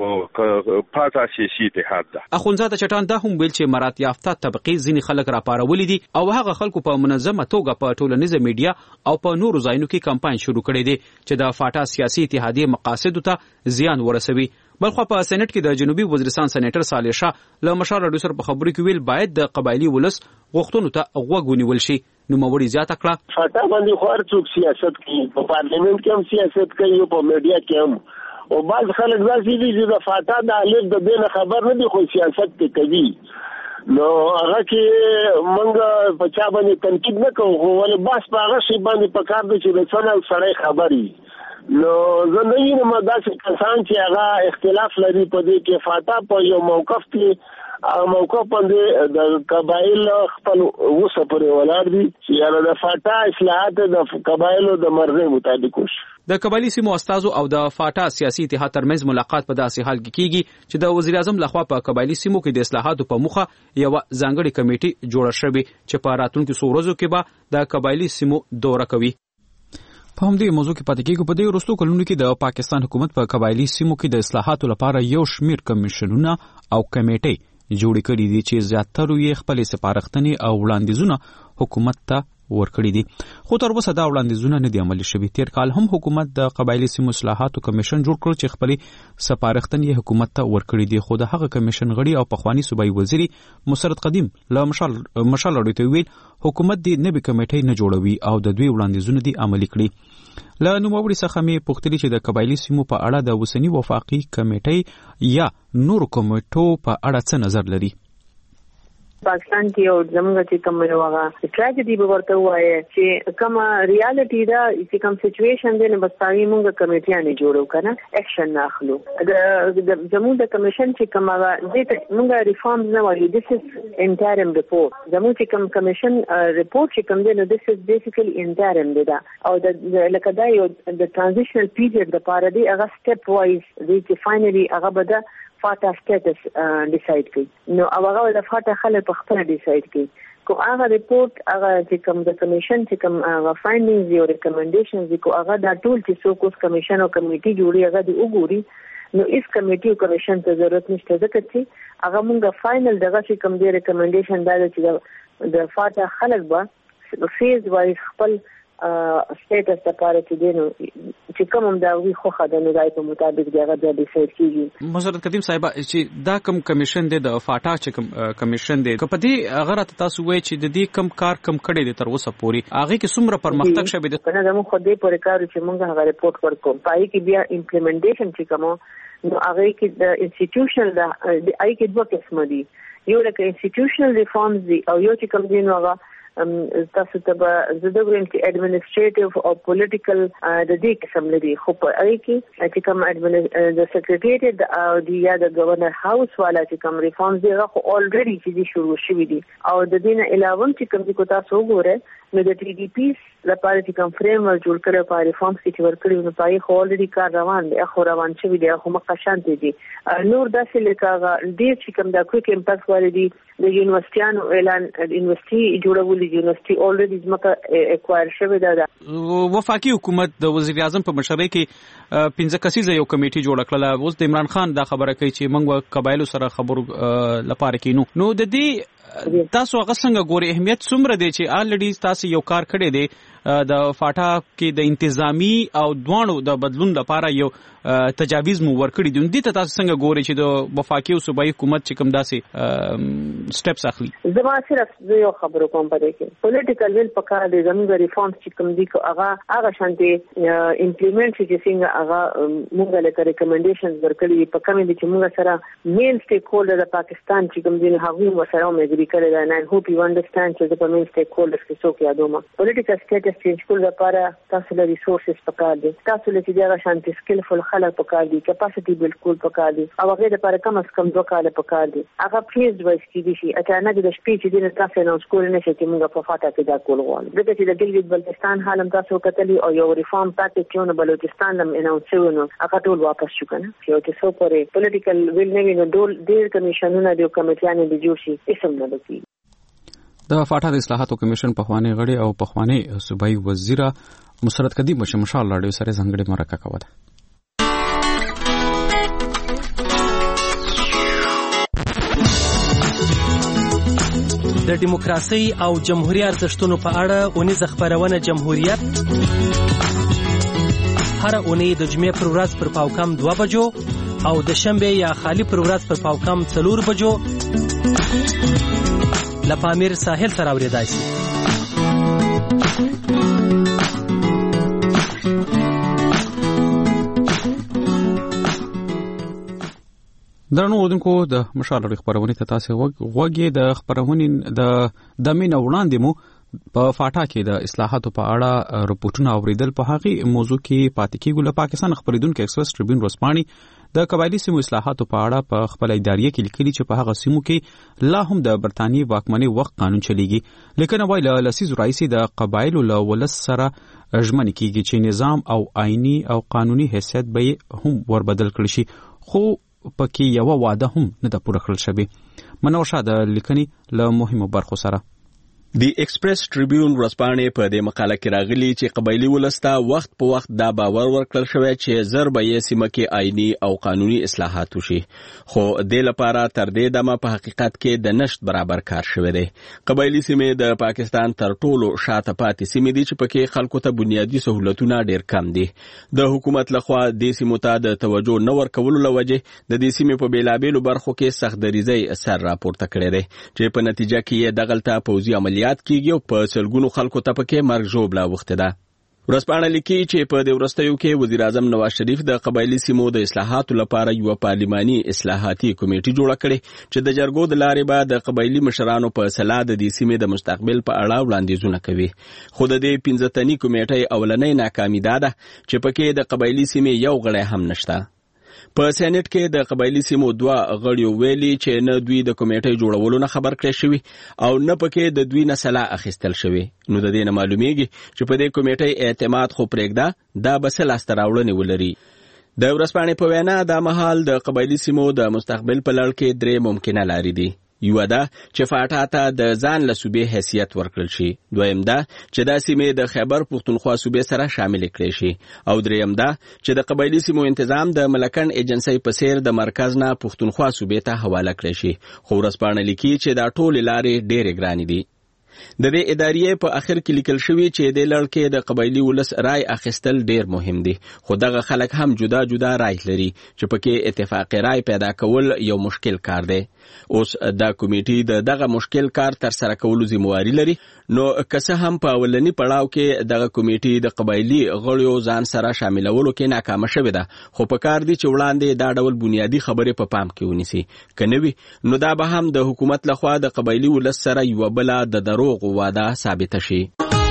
پارټا سیاسي اتحاد ده اخونزاده چټان دا هم ویل چې مرات یافته طبقه ځینې خلک را پارولې دي او هغه خلکو په منظمه توګه په ټولنیزه میډیا او په نورو ځایونو کې کمپاین شروع کړی دی چې د فاټا سیاسي اتحادیه مقاصد ته زیان ورسوي بلخو په سېنات کې د جنوبي وزیرستان سېنیټر صالح شاه له مشال راډیو سره په خبرو کې ویل باید د قبایلی ولس غوښتنو ته غوږ ونیول شي نو موري زیاته کړه فاټا باندې خور څوک سیاست کوي په پارلیمنت کې هم سیاست کوي او په میډیا کې هم او بعض خلک ځي چې د فاټا د الف د دې خبر نه دي خو سیاست کوي نو هغه کې مونږ په چا باندې تنقید نه کوو ولې بس په هغه شی باندې په کار دي چې د څنګه سړی خبري نو زه نه یم داسې کسان چې هغه اختلاف لري په دې کې فاټا په یو موقف کې او موقف باندې د قبایل خپل وسه پرې ولاړ دي چې یاره د فاټا اصلاحات د قبایلو د مرزي مطابق وشي د قبایلی سیمو استازو او د فاټا سیاسي اتحاد ترمنځ ملاقات په داسې حال کې کیږي چې د وزیر اعظم لخوا په قبایلی سیمو کې د اصلاحاتو په مخه یو ځانګړي کمیټه جوړه شوې چې په راتلونکو څو ورځو کې به د قبایلی سیمو دوره کوي په همدې موضوع کې پاتې کېږو په دې وروستو کلونو کې د پاکستان حکومت په قبایلی سیمو کې د اصلاحاتو لپاره یو شمیر کمیشنونه او کمیټې جوړې کړې دي چې زیاتره یې خپل سپارښتنې او وړاندیزونه حکومت ته ورکړي دي خو تر اوسه دا وړاندیزونه نه دي عملي شوي تیر کال هم حکومت د قبایلی سیمو اصلاحاتو کمیشن جوړ کړ چې خپل سپارښتنې حکومت ته ورکړي دي خو د هغه کمیشن غړي او پخوانی صوبایي وزیر مسرت قدیم له مشال مشال اړیته ویل حکومت دې نوې کمیټې نه جوړوي او د دوی وړاندیزونه دي عملي کړي له نوموړي څخه مې پوښتنه چې د قبایلی سیمو په اړه د وسنی وفاقي کمیټې یا نور کمیټو په اړه څه نظر لري پاکستان کې او زموږ چې کوم یو هغه ټراجډي به ورته وایي چې کوم ریالټي دا چې کوم سچويشن دی نو بس پای موږ کمیټیانه جوړو کنه اکشن اخلو د زموږ د کمیشن چې کوم هغه دې موږ ریفارمز نه وایو دیس از انټرم ریپورت زموږ چې کوم کمیشن ریپورت چې کوم دی نو دیس از بیسیکلی انټرم دی دا او د لکه دا یو د ترانزیشنل پیریډ د پاره دی هغه سټپ وایز دی چې فائنلی هغه به فاټا سټیټس ډیسایډ کړي نو هغه د فاټا خلک په خپل ډیسایډ کړي کو هغه ریپورت هغه چې کوم د کمیشن چې کوم هغه فایندینګز او ریکمنډیشنز کو هغه د ټول چې څوک اوس کمیشن او کمیټي جوړي هغه دی وګوري نو اس کمیټي او کمیشن ته ضرورت نشته ځکه چې هغه موږ فائنل دغه چې کوم دی ریکمنډیشن دا چې د فاټا خلک به فیز وایز خپل سټیټس لپاره چې دینو چې کوم هم دا وی خو خدانو دای په مطابق دغه د ډیسایډ کیږي مسرت قدیم صاحب چې دا کوم کمیشن دی د فاټا چې کوم کمیشن دی په دې هغه تاسو وایي چې د دې کم کار کم کړي دي تر اوسه پوري هغه کې څومره پرمختګ شوی دی کنه زموږ خو دې پورې کار چې موږ هغه ریپورت ورکوم پای کې بیا امپلیمنټیشن چې کوم نو هغه کې د انسټیټیوشنل د آی کې دوه قسم دي یو لکه انسټیټیوشنل ریفارمز دي او یو چې کوم دي نو هغه تاسو ته به زه د ویم چې اډمنسټریټیو او پولیټیکل د دې قسم لري خو په اړ کې چې کوم د سیکریټریټ او د یا د گورنر هاوس والا چې کوم ریفارمز دي هغه اولریډي چې شروع شوي دي او د دې نه علاوه چې کوم کو تاسو وګورئ نو د ټي ډي پی لپاره چې کوم فریم ور جوړ کړو په ریفارمز کې ورکړي نو پای خو اولریډي کار روان دی خو روان شوی دی خو مقشان دي نور داسې لکه ډیر چې کوم د کویک امپیکټ والدي د یونیورسيانو اعلان یونیورسيټي جوړول دي یونیورسيټي اولریډي ځمکه اکوایر شوی ده وفاقي حکومت د وزیر اعظم په مشرۍ کې پنځه کسیزه یو کمیټي جوړ کړله اوس د عمران خان دا خبره کوي چې موږ قبایلو سره خبرو لپاره کینو نو د دې تاسو هغه څنګه ګوري اهمیت څومره دی چې الریډي تاسو یو کار کړی دی د فاټا کې د انتظامی او دوانو د بدلون لپاره یو تجاویز مو ورکړي دي دې ته تاسو څنګه ګوري چې د وفاقي او صوبایي حکومت چې کوم داسې سټیپس اخلي زما صرف یو خبرو کوم پدې کې پولیټیکل ویل پکاره دي زموږ ریفارمز چې کوم دي هغه هغه شانتي امپلیمنٹ چې څنګه هغه موږ له ریکمنډیشنز ورکړي په کومه دي چې موږ سره مین سټیک هولډر د پاکستان چې کوم دي هغه مو سره مې کړی دا نه هوپ یو انډرستانډ چې د مین سټیک هولډرز کې څوک یادوم پولیټیکل سټیټس چینج کول لپاره تاسو له ریسورسز پکار دي تاسو له چې هغه شانتي سکلفل خلک پکار دي کیپاسټي بالکل پکار دي او هغه لپاره کم از کم دوه کاله پکار دي هغه فیز وایس کې دي شي اچانک د شپې چې دینه تاسو نه سکول نه شي چې موږ په فاټا کې دا کول غواړو دغه چې د ګلګت بلتستان حالم تاسو کتلی او یو ریفارم پاکټ چې نو بلوچستان لم اناونس شو نو هغه ټول واپس شو کنه چې چې سو پرې پولیټیکل ویل نه ویني ډول ډیر کمیشنونه دی کمیټیانې دی جوړ شي اسم نه دي د فاټا د اصلاحاتو کمیشن په خوانې غړي او په خوانې صوبایي وزیر مسرت قدیم بشه مشال راډیو سره څنګه مرکه کوله د دیموکراسي او جمهوریت ارزښتونو په اړه اونیزه خبرونه جمهوریت هر اونۍ د جمعې پر ورځ پر پاوکم دوه بجو او د شنبه یا خالی پر ورځ پر پاوکم څلور بجو لپامیر ساحل سره اوریدای شي درنو اوردونکو د مشال لري خبرونه ته تاسو وګورئ د خبرونه د د مين وړاندې مو په فاټا کې د اصلاحاتو په اړه رپورټونه اوریدل په هغه موضوع کې پاتې کېږي له پاکستان خبرېدونکو ایکسپریس ټریبیون رسپاني د قبایلی سیمو اصلاحاتو په اړه په خپل اداریه کې لیکلي چې په هغه سیمو کې لا هم د برتانی واکمنۍ وخت قانون چلیږي لیکن وایي له لسیز رئیس د قبایلو له ولس سره ژمن کېږي چې نظام او آئینی او قانوني حیثیت به هم وربدل کړي شي خو پکې یو وعده هم نه د پوره کړل شوی منو شاده لیکنی له مهمو برخو سره دی ایکسپریس ټریبیون ورځپاڼې په دې مقاله کې راغلي چې قبایلی ولستا وخت په وخت دا باور ورکړل شوی چې زر به یې سیمه کې آئینی او قانوني اصلاحات وشي خو د لپاره تر دې دمه په حقیقت کې د نشټ برابر کار شوی دی قبایلی سیمې د پاکستان تر ټولو شاته پاتې سیمې دي چې پکې خلکو ته بنیادی سہولتونه ډېر کم دي د حکومت لخوا د سیمو ته د توجه نه ورکولو لوجه د دې سیمې په بیلابېلو برخو کې سخت دریزي اثر راپورته کړی دی چې په نتیجه کې یې دغلته پوځي عملیات یاد کیږي او په سلګونو خلکو ته پکې مرګ ژوبله وخته ده ورځپاڼه لیکي چې په دې وروستیو کې وزیر اعظم نواز شریف د قبایلی سیمو د اصلاحاتو لپاره یو پارلماني اصلاحاتي کمیټه جوړه کړې چې د جرګو د لارې به د قبایلی مشرانو په صلاح د دې سیمې د مستقبل په اړه وړاندیزونه کوي خو د دې پنځه تنې کمیټې اولنۍ ناکامي ده چې پکې د قبایلی سیمې یو غړی هم نشته په سېنات کې د قبایلی سیمو دوه غړي ویلي چې نه دوی د کمیټې جوړولو نه خبر کړی شوی او نه پکې د دوی نه صلاح اخیستل شوی نو د دې نه معلومیږي چې په دې کمیټې اعتماد خو پرېږده دا بس لاس راوړنې ولري د ورځپاڼې په وینا د مهال د قبایلی سیمو د مستقبل په لړ کې درې ممکنه لارې دي یو دا چې فاټا ته د ځان له صوبې حیثیت ورکړل شي دویم دا چې دا سیمې د خیبر پښتونخوا صوبې سره شامل کړي شي او دریم دا چې د قبایلی سیمو تنظیم د ملکن ایجنسی په څیر د مرکز نه پښتونخوا صوبې ته حواله کړي شي خو ورځپاڼه لیکي چې دا ټول لارې ډېرې ګرانې دي د دې ادارې په اخر کې لیکل شوی چې د لړ کې د قبایلی ولس رائے اخیستل ډیر مهم دي خو دغه خلک هم جدا جدا رائے لري چې پکې اتفاقی رائے پیدا کول یو مشکل کار دی اوس دا کمیټه د دغه مشکل کار تر سره کولو ذمہواری لري. نو که څه هم په اولنی پړاو کې دغه کمیټه د قبایلی غړیو ځان سره شاملولو کې ناکامه شوې ده، خو په کار دي چې وړاندې دا ډول بنیادی خبرې په پام کې ونیسي. که نه وي نو دا به هم د حکومت لخوا د قبایلی ولس سره یوه بله د دروغ واده ثابته شي.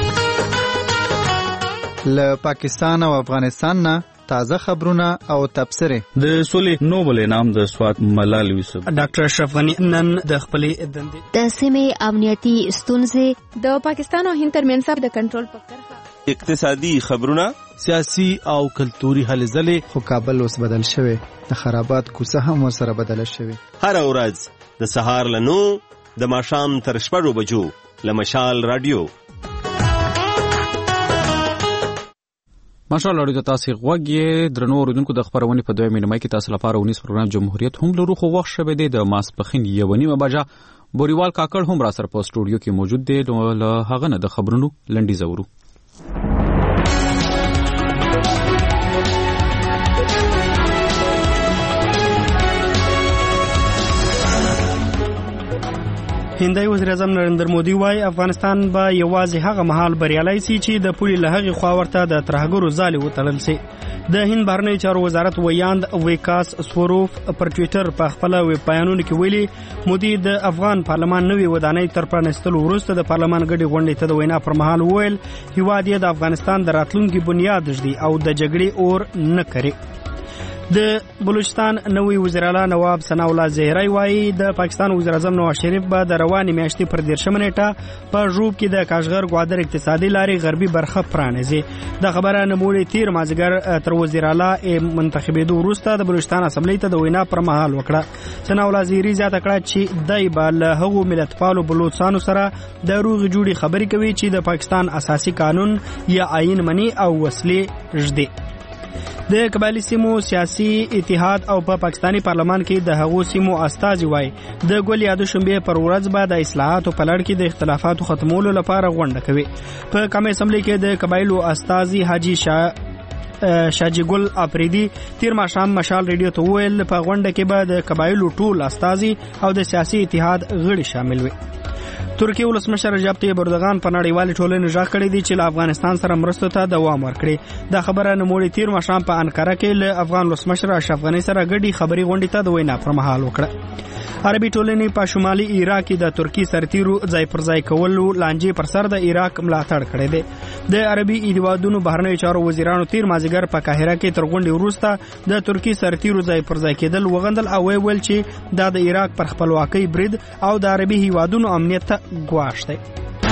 له پاکستان او افغانستان نه تازه خبرونه او تبصره. د سولې نوبل انعام د سوات ملال یوسف ډاکټر اشرف غنی نن د خپلې دندې د سیمې امنیتي ستونزې د پاکستان او هند ترمنځ د کنټرول په کرښه اقتصادي خبرونه سیاسي او کلتوري هلې ځلې. خو کابل اوس بدل شوی، د خرابات کوڅه هم ورسره بدله شوی. هر ورځ د سهار له نو د ماښام تر شپږو بجو له مشال رادیو ماشاءالله اړیدو تاسو غوږی درنو اوریدونکو د خبرونې په دویمه نیمه کې تاسو لپاره ونیس پروګرام جمهوریت هم لرو، خو وخت شوه دی د ماسپخین یو نیمه بجا. بوریوال کاکړ هم را سره په سټوډیو کې موجود دی، نو هغه نه د خبرونو لنډی زورو. هندي وزیر اعظم نریندر مودي وايي افغانستان به یوازې هغه مهال بریالي سي چې د پولي له هغې خوا ورته د ترهګرو ځالې وتړل سي. د هند بهرنی چارو وزارت ویاند ویکاس سوروف پر ټویټر په خپل ویب بیانونو کې ویلي مودي د افغان پارلمان نوې ودانۍ تر پرانستلو وروسته د پارلمان غړي غونډې ته د وینا پر مهال ویل هیواد یې د افغانستان د راتلونکي بنیاد ږدي او د جګړې اور نه کوي. د بلوچستان نوی وزیر اعلی نواب ثناء الله زهري وايي د پاکستان وزیر اعظم نواز شریف به د روانې میاشتې پر دیرشمه نیټه په ژوب کې د کاشغر ګوادر اقتصادي لارې غربي برخه پرانیزي. د خبره نموړي تیر مازیګر تر وزیر اعلی منتخبېدو وروسته د بلوچستان اسمبلی ته د وینا پر مهال وکړه. ثناء الله زهري زیاته کړه چې دای به له هغو ملتپالو بلوچستانو سره د روغ جوړي خبرې کوي چې د پاکستان اساسي قانون یا آئین مني او وسلې ږدي. د قبایلی سیمو سیاسي اتحاد او په پاکستانی پارلمان کې د هغو سیمو استازي وای د ګل یادو شنبه پر ورځ بعد د اصلاحاتو په لړ کې د اختلافاتو ختمولو لپاره غونډه کوي. په قومي اسمبلی کې د قبایلو استازي حاجی شاه شاجی ګل اپریدي تیر ماښام مشال ریډیو ته ویل په غونډه کې به د قبایلو ټول استازي او د سیاسي اتحاد غړي شامل وي. ترکیه ولسمشر رجب طیب اردوغان په نړیوالې ټولنې ژغ کړی دی چې له افغانستان سره مرستو ته دوام ورکړي. دا خبره نوموړي تیر ماښام په انقره کې له افغان ولسمشر اشرف غني سره ګډي خبري غونډې ته د وینا پر مهال وکړه. عربي ټولنې په شمالي عراق کې د ترکی سرتیرو ځای پر ځای کولو لانجې پر سر د عراق ملاتړ کړی دی. د عربي هیوادونو بهرنیو چارو وزیرانو تیر مازیګر په قاهره کې تر غونډې وروسته د ترکی سرتیرو ځای پر ځای کېدل وغندل او ویل چې دا د عراق پر خپلواکۍ برید او د عربي هیوادونو امنیت ته ګواښ دی.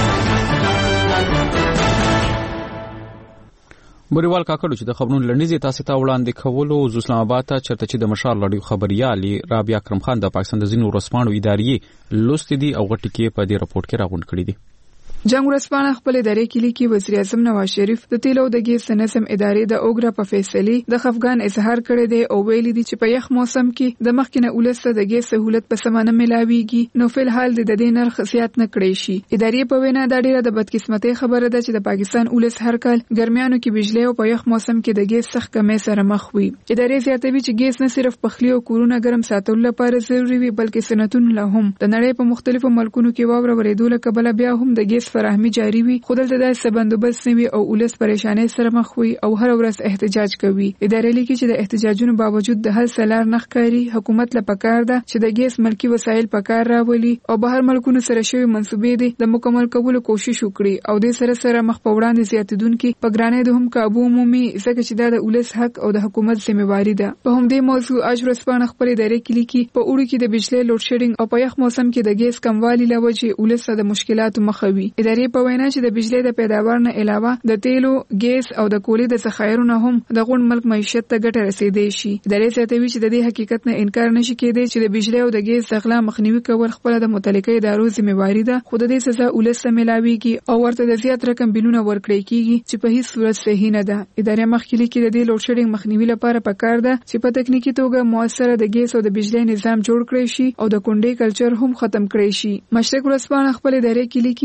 بوریوال کاکړو چې د خبرونو لنډیزې تاسو ته وړاندې کولو ز اسلام آباد ته چرته چې د مشال لړیو خبريالي رابعه اکرم خان د پاکستان د ځینو ورسپانو ادارې لوستې دي او غټي کې په دې رپورت کې راغونډ کړي دي. جنگ ورسپانه خپل ادارې کې لیکي وزیر اعظم نواز شریف د تیلو د ګیس نظم ادارې د اوګرا په فیصله د خفګان اظهار کړی دی او ویلي دي چې په یخ موسم کې د مخکنه ولسته د ګیس سہولت په سمانه ملاويږي نو فل حال د دې نرخ زیات نه کړی شي. ادارې په وینا دا ډیره د بدقسمتۍ خبره ده چې د پاکستان ولس هر کال ګرمیانو کې بجلی او په یخ موسم کې د ګیس سخت کمې سره مخ وي. ادارې زیاتوي چې ګیس نه صرف پخلی او کورونه ګرم ساتلو لپاره ضروري وي بلکې صنعتونو له هم د نړۍ په مختلفو ملکونو کې واوره ورېدو له کبله بیا هم د ګیس فراهمي جاري خو دلته داسې بندوبست نه وي او ولس پریشانۍ سره مخ وي او هر ورځ احتجاج کوي. ادارې لیکي چې د احتجاجونو باوجود د حل سلار نه ښکاري. حکومت له پکار ده چې د ګیس ملکی وسایل پکار راولي او بهر ملکونو سره شوی منسوبې دي د مکمل کولو کوشش وکړي او د سره سره مخ په وړاندې زیاتیدونکو په ګرانۍ د هم کابو عمومي ځکه چې دا د ولس حق او د حکومت ذمہواری ده. په همدې موضوع اجرسپانه خپل ادارې کې لیکي په اوړي کې د بجلی لوډ شیډینګ او په یخ موسم کې د ګیس کموالي لوجه ولس د مشکلاتو مخ وي. ادارې په وینا چې د بجلی د پیداوار نه علاوه د تیلو ګیس او د کولی د ذخایرو نه هم د غون ملک معیشت ته ګټه رسیدي شي. ادارې زیاتوي چې د دې حقیقت نه انکار نشي کېدای چې د بجلی او د ګیس د غلا مخنیوي کول خپل د متعلقه ادارو ذمہواری ده خو د دې سزا ولس ته ملاويږي او ورته د زیات رقم بلونه ورکړي کیږي چې په هیڅ صورت صحیح نه ده. ادارې مخکې کې د دې لوډ شیډینګ مخنیوي لپاره پکار ده چې په تکنیکی توګه موثره د ګیس او د بجلی نظام جوړ کړي شي او د کونډې کلچر هم ختم کړي شي. مشرق ورسپانه خپل ادارې کې لیکي چې د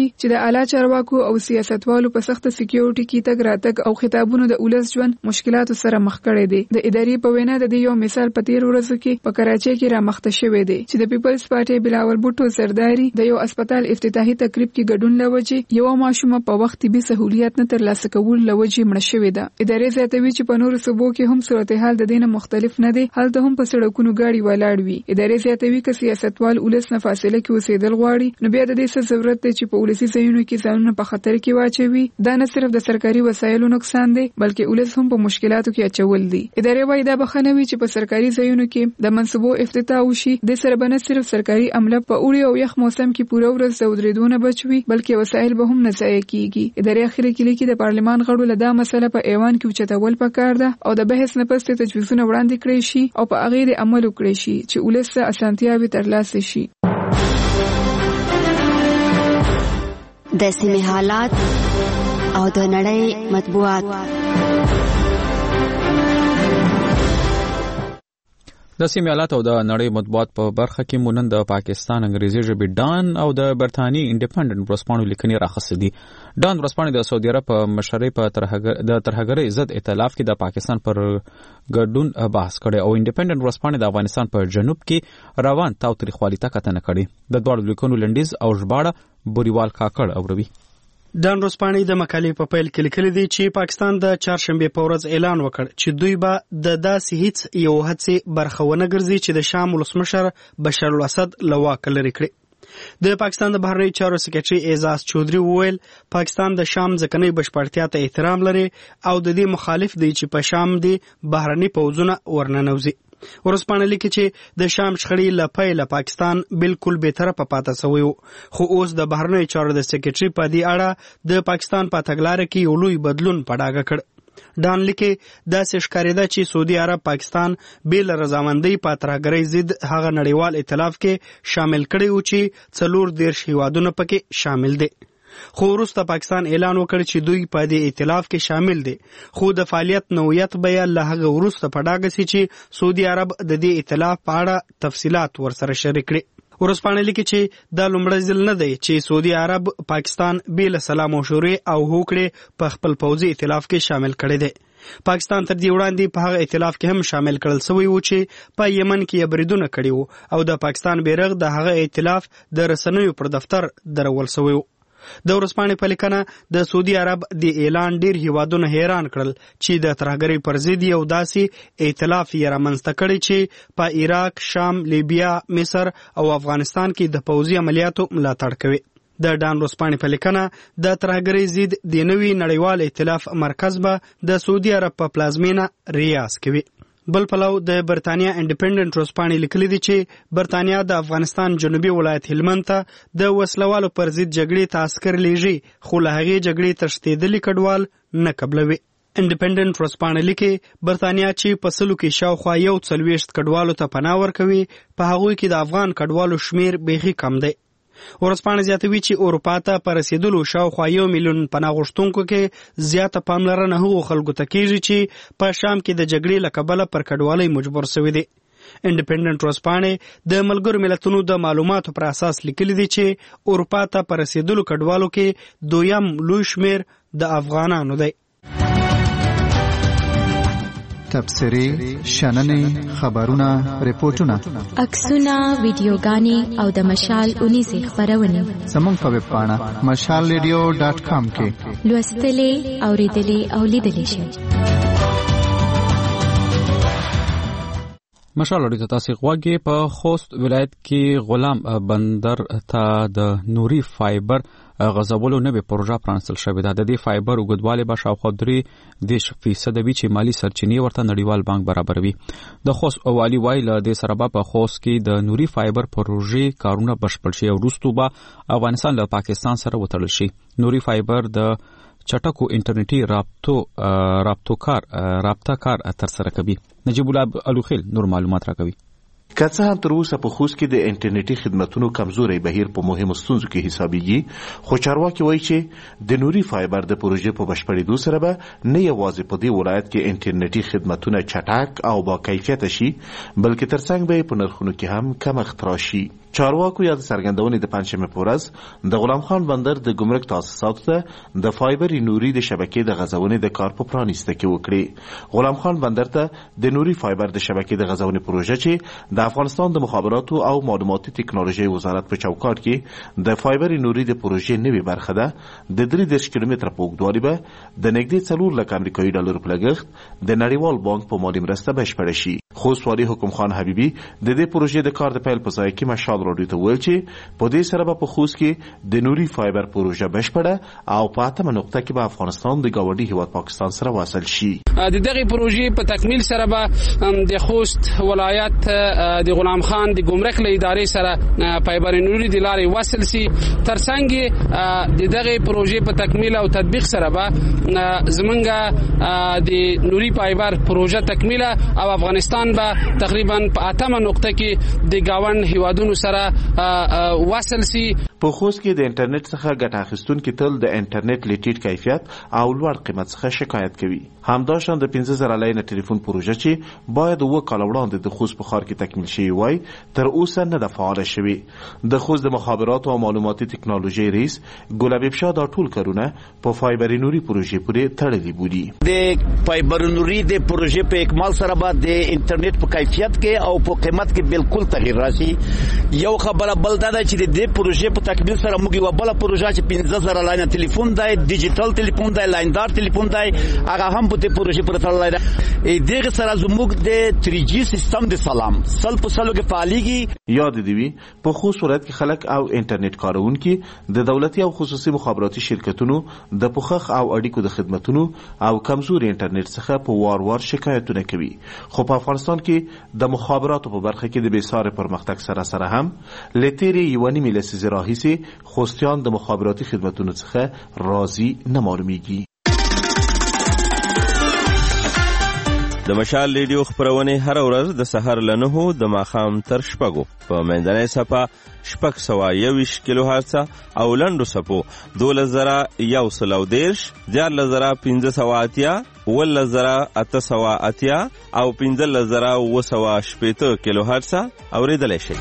د اعلی چارواکو او سیاستوالو په سخت سکیورټي کې تګ راتګ او خطابونو د اولس ژوند مشکلاتو سره مخ کړي دي. د ادارې په وینا د دې یو مثال په تیر ورځو کې په کراچۍ کې را مخته شوی دی چې د پیپلز پارټي بلاول بوټو زرداری د یو هسپتال افتتاحي تقریب کې ګډون لوجې یو ماشومه په وخت طبي سہولیت نه ترلاسه کول لوجې مړه شوې ده. ادارې زیاتوي چې په نورو صوبو کې هم صورتحال د دینه مختلف نه دی، هلته هم په سړکونو ګاډي ولاړ وي. ادارې زیاتوي چې سیاستوال اولس نه فاصله کې اوسېدل غواړي، نو بیا د دې څه ضرورت دی چې په ولسي ځایونو کې ځانونه په خطر کې واچوي. دا نه صرف د سرکاري وسایلو نقصان دی بلکې اولس هم په مشکلاتو کې اچول دي. ادارې وايي دا بخنه وي چې په سرکاري ځایونو کې د منصبو افتتاح وشي، د سره به نه صرف سرکاري عمله په اوړي او یخ موسم کې پوره ورځ د ودرېدونه بچوي بلکې وسایل به هم نه ضایع کیږي. ادارې اخري کې لیکي د پارلمان غړو له دا مسله په ایوان کې اوچتول پکار ده او د بحث نه پس تجویزونه وړاندې کړي شي او په هغې د عمل وکړي شي چې ولس ته اسانتیاوې ترلاسه شي. د سیمې حالات او د نړۍ مطبوعات. د سیمې حالات او د نړۍ مطبوعات په برخه کې مونږ د پاکستان انګریزي ژبې ډان او د برتانی انډیپندنت ورځپاڼو لیکنې راخصې دي. ډان ورځپاڼې د سعودي عرب په مشرۍ په د ترهګرۍ ضد ائتلاف کې د پاکستان پر ګډون بحث کړی او انډیپندنت ورځپاڼې د افغانستان په جنوب کې روان تاوتریخوالي ته کتنه کړې. د دواړو لیکنو لنډیز او ژباړه بوریوال کاکړ اوروي. ډان ورځپاڼې د مقالې په پیل کې لیکلي دي چې پاکستان د چهارشنبې په ورځ اعلان وکړ چې دوی به د داسې هیڅ یو هڅې برخه ونه ګرځي چې د شام ولسمشر بشار الاسد له واکه لرې کړي. د پاکستان د بهرنیو چارو سکرټري اعزاز چودري وویل پاکستان د شام ځکنۍ بشپړتیا ته احترام لري او د دې مخالف دی چې په شام دی بهرني پوځونه ورننوزي. ورځپاڼه لیکي چې د شام شخړې له پیله پاکستان بالکل بې طرفه پاتې شوی و، خو اوس د بهرنیو چارو د سکرټري په دې اړه د پاکستان په تګلاره کې یو لوی بدلون په ډاګه کړ. ډان لیکي داسې ښکارېده چې سعودي عرب پاکستان بې له رضامندۍ په ترهګرۍ ضد هغه نړیوال ائتلاف کې شامل کړی و چې څلور دېرش هیوادونه پکې شامل دي. خو وروسته پاکستان اعلان وکړ چې دوی په دې ائتلاف کې شامل دي، خو د فعالیت نوعیت به له هغه وروسته په ډاګه سي چې سعودي عرب د دې ائتلاف په اړه تفصيلات ورسره شریک کړي. ورځپاڼه لیکي چې دا لومړی ځل نه دی چې سعودي عرب پاکستان بې له سلا مشورې او هوکړې په خپل پوځي ائتلاف کې شامل کړی دی. پاکستان تر دې وړاندې په هغه ائتلاف کې هم شامل کړل شوی و چې په یمن کې یې بریدونه کړي وو او د پاکستان بیرغ د هغه ائتلاف د رسنیو پر دفتر درول شوی و. د ورځپاڼې په لیکنه د سعودي عرب د اعلان ډیر هیوادونه حیران کړل چې د ترهګرۍ پر ضد یو داسې ائتلاف یې رامنځته کړی چې په عراق، شام، لیبیا، مصر او افغانستان کې د پوځي عملیاتو ملاتړ کوي. د ډان ورځپاڼې په لیکنه د ترهګرۍ ضد د نوي نړیوال ائتلاف مرکز به د سعودي عرب په پلازمینه ریاض کې وي. بل پلو د برتانیا انډیپندنت ورځپاڼې لیکلي دي چې برتانیا د افغانستان جنوبي ولایت هلمند ته د وسلوالو پر ضد جګړې ته عسکر لیږي، خو له هغې جګړې تښتېدلي کډوال نه قبلوي. انډیپندنت ورځپاڼه لیکي برتانیا چې په سلو کې شاوخوا یو څلوېښت کډوالو ته پناه ورکوي، په هغوی کې د افغان کډوالو شمیر بیخي کم دی. ورځپاڼه زیاتوي چې اروپا ته په رسیدلو شاوخوا یو میلیون پناه غوښتونکو کې زیاته پاملرنه هغو خلکو ته کیږي چې په شام کې د جګړې له کبله پر کډوالۍ مجبور شوي دي. انډیپندنت ورځپاڼه د ملګرو ملتونو د معلوماتو پر اساس لیکلي دي چې اروپا ته په رسیدلو کډوالو کې دویم لوی شمیر د افغانانو دی. تبصرې، شننې، خبرونه، ریپورتونه، عکسونه، ویډیوګانې او د مشال اونیزې خبرونه زموږ په ویب پاڼه مشال ریډیو ډاټ کام کې لوستلې، اوریدلې او لیدلې شئ. مشال اړیته تاسو غواګي په خوست ولایت کې غلام بندر ته د نوري فایبر غځولو نوې پروژه پرانستل شوې ده. د دې فایبر اوږدوالی به شاوخوا درې دېرش فیصده وي چې مالي سرچینې ورته نړیوال بانک برابروي. د خوست والي وایي له دې سره به په خوست کې د نوري فایبر پروژې کارونه بشپړ شي او وروسته به افغانستان له پاکستان سره وتړل شي. نوري فایبر د چټکو انټرنیټي رابطو رابطو کار رابطه کار تر سره کوي. نجیب الله الوخیل نور معلومات راکوي. که څه هم تر اوسه په خوست کې د انټرنیټي خدماتونو کمزوري بهیر په مهمو ستونزو کې حسابيږي، خو چارواکي وایي چې د نوري فایبر د پروژې په بشپړېدو سره به نه یوازې په دې ولایت کې انټرنیټي خدماتونه چټک او با کیفیت شي، بلکې ترڅنګ به په نرخونو کې هم کمښت راشي. چارواکو یا د څرګندونې د پنځمې په ورځ د غلام خان بندر د ګمرک تاسیساتو ته د فایبر نوري د شبکې د غځونې د کار په پرانیسته کې وکړي. غلام خان بندر ته د نوري فایبر د شبکې د غځونې پروژه چې د افغانستان د مخابراتو او معلوماتي ټکنالوژي وزارت په چوکاټ کې د فایبر نوري د پروژې نوې برخه ده، د درې دېرش کیلومتره په اوږدوالي به د نږدې څلور لک امریکایي ډالرو په لګښت د نړیوال بانک په مالي مرسته بشپړه شي. خوست والي حکم خان حبیبي د دې پروژې د کار د پیل په ځای کې مشال راډیو ته ویل چې په دې سره به په خوست کې د نوري فایبر پروژه بشپړه او په اتمه نقطه کې به افغانستان د ګاونډي هیواد پاکستان سره وصل شي. د دغه پروژې په تکمیل سره به د خوست ولایت د غلام خان د ګمرک له ادارې سره فایبر نوري د لارې وصل شي. ترڅنګ د دغه پروژې په تکمیل او تطبیق سره به زمونږ د نوري فایبر پروژه تکمیل او افغانستان به تقریبا په اتمه نقطه کې د گاوند هیوادونو سره وصل شي. په خوست کې د انټرنیټ څخه ګټه اخیستونکي تل د انټرنیټ لیټیټ کیفیت او لوړ قیمت څخه شکایت کوي. همداشان د پنځه زره لاینه ټلیفون پروژه چې باید اوه کاله وړاندې د خوست په ښار کې تکمیل شوې وای تر اوسه نه ده فعاله شوې. د خوست د مخابراتو او معلوماتي ټکنالوژي رئیس ګل حبیب شاه دا ټول کارونه په فایبر نوري پروژې پورې تړلي بولي. د فایبر نوري د پروژې په اکمال سره به د انټرنیټ په کیفیت کې او په قیمت کې بالکل تغیر راشي. یو خبره بل دا ده چې د دې پروژې په تکمیل سره موږ یو بل پروژه چې پنځه زره لاینه ټلیفون دی، ډیجیټل ټلیفون دی، لایندار ټلیفون دی، هغه هم په دې پروژې پورې تړلی دی. دغه سره زموږ د تھری جی سیستم د سلام سل په سلو کې فعالېږي. یاد دی وي په خوست ولایت کې خلک او انټرنیټ کاروونکي د دولتي او خصوصي مخابراتي شرکتونو د پوښښ او اړیکو د خدماتونو او کمزوري انټرنیټ څخه په وار وار شکایتونه کوي. خو په افغانستان کې د مخابراتو په برخه کې د بېساري پرمختګ سره سره هم لتیرې یوه نیمې لسیزې راهیسې خوستیان د مخابراتي خدماتونو څخه راضي نه معلومیږي. د مشال ریډیو خبرونه هر ورځ د سحر له نهو د ماښام تر شپږو په منځنۍ صفه شپږ سوه یوویشت کیلو هرڅه او لنډو صفو دولس زره یو سل او دېرش، دیارلس زره پنځه سوه اتیا، اوولس زره اته سوه اتیا او پنځلس زره اووه سوه شپېته کیلو هرڅه اورېدلی شئ.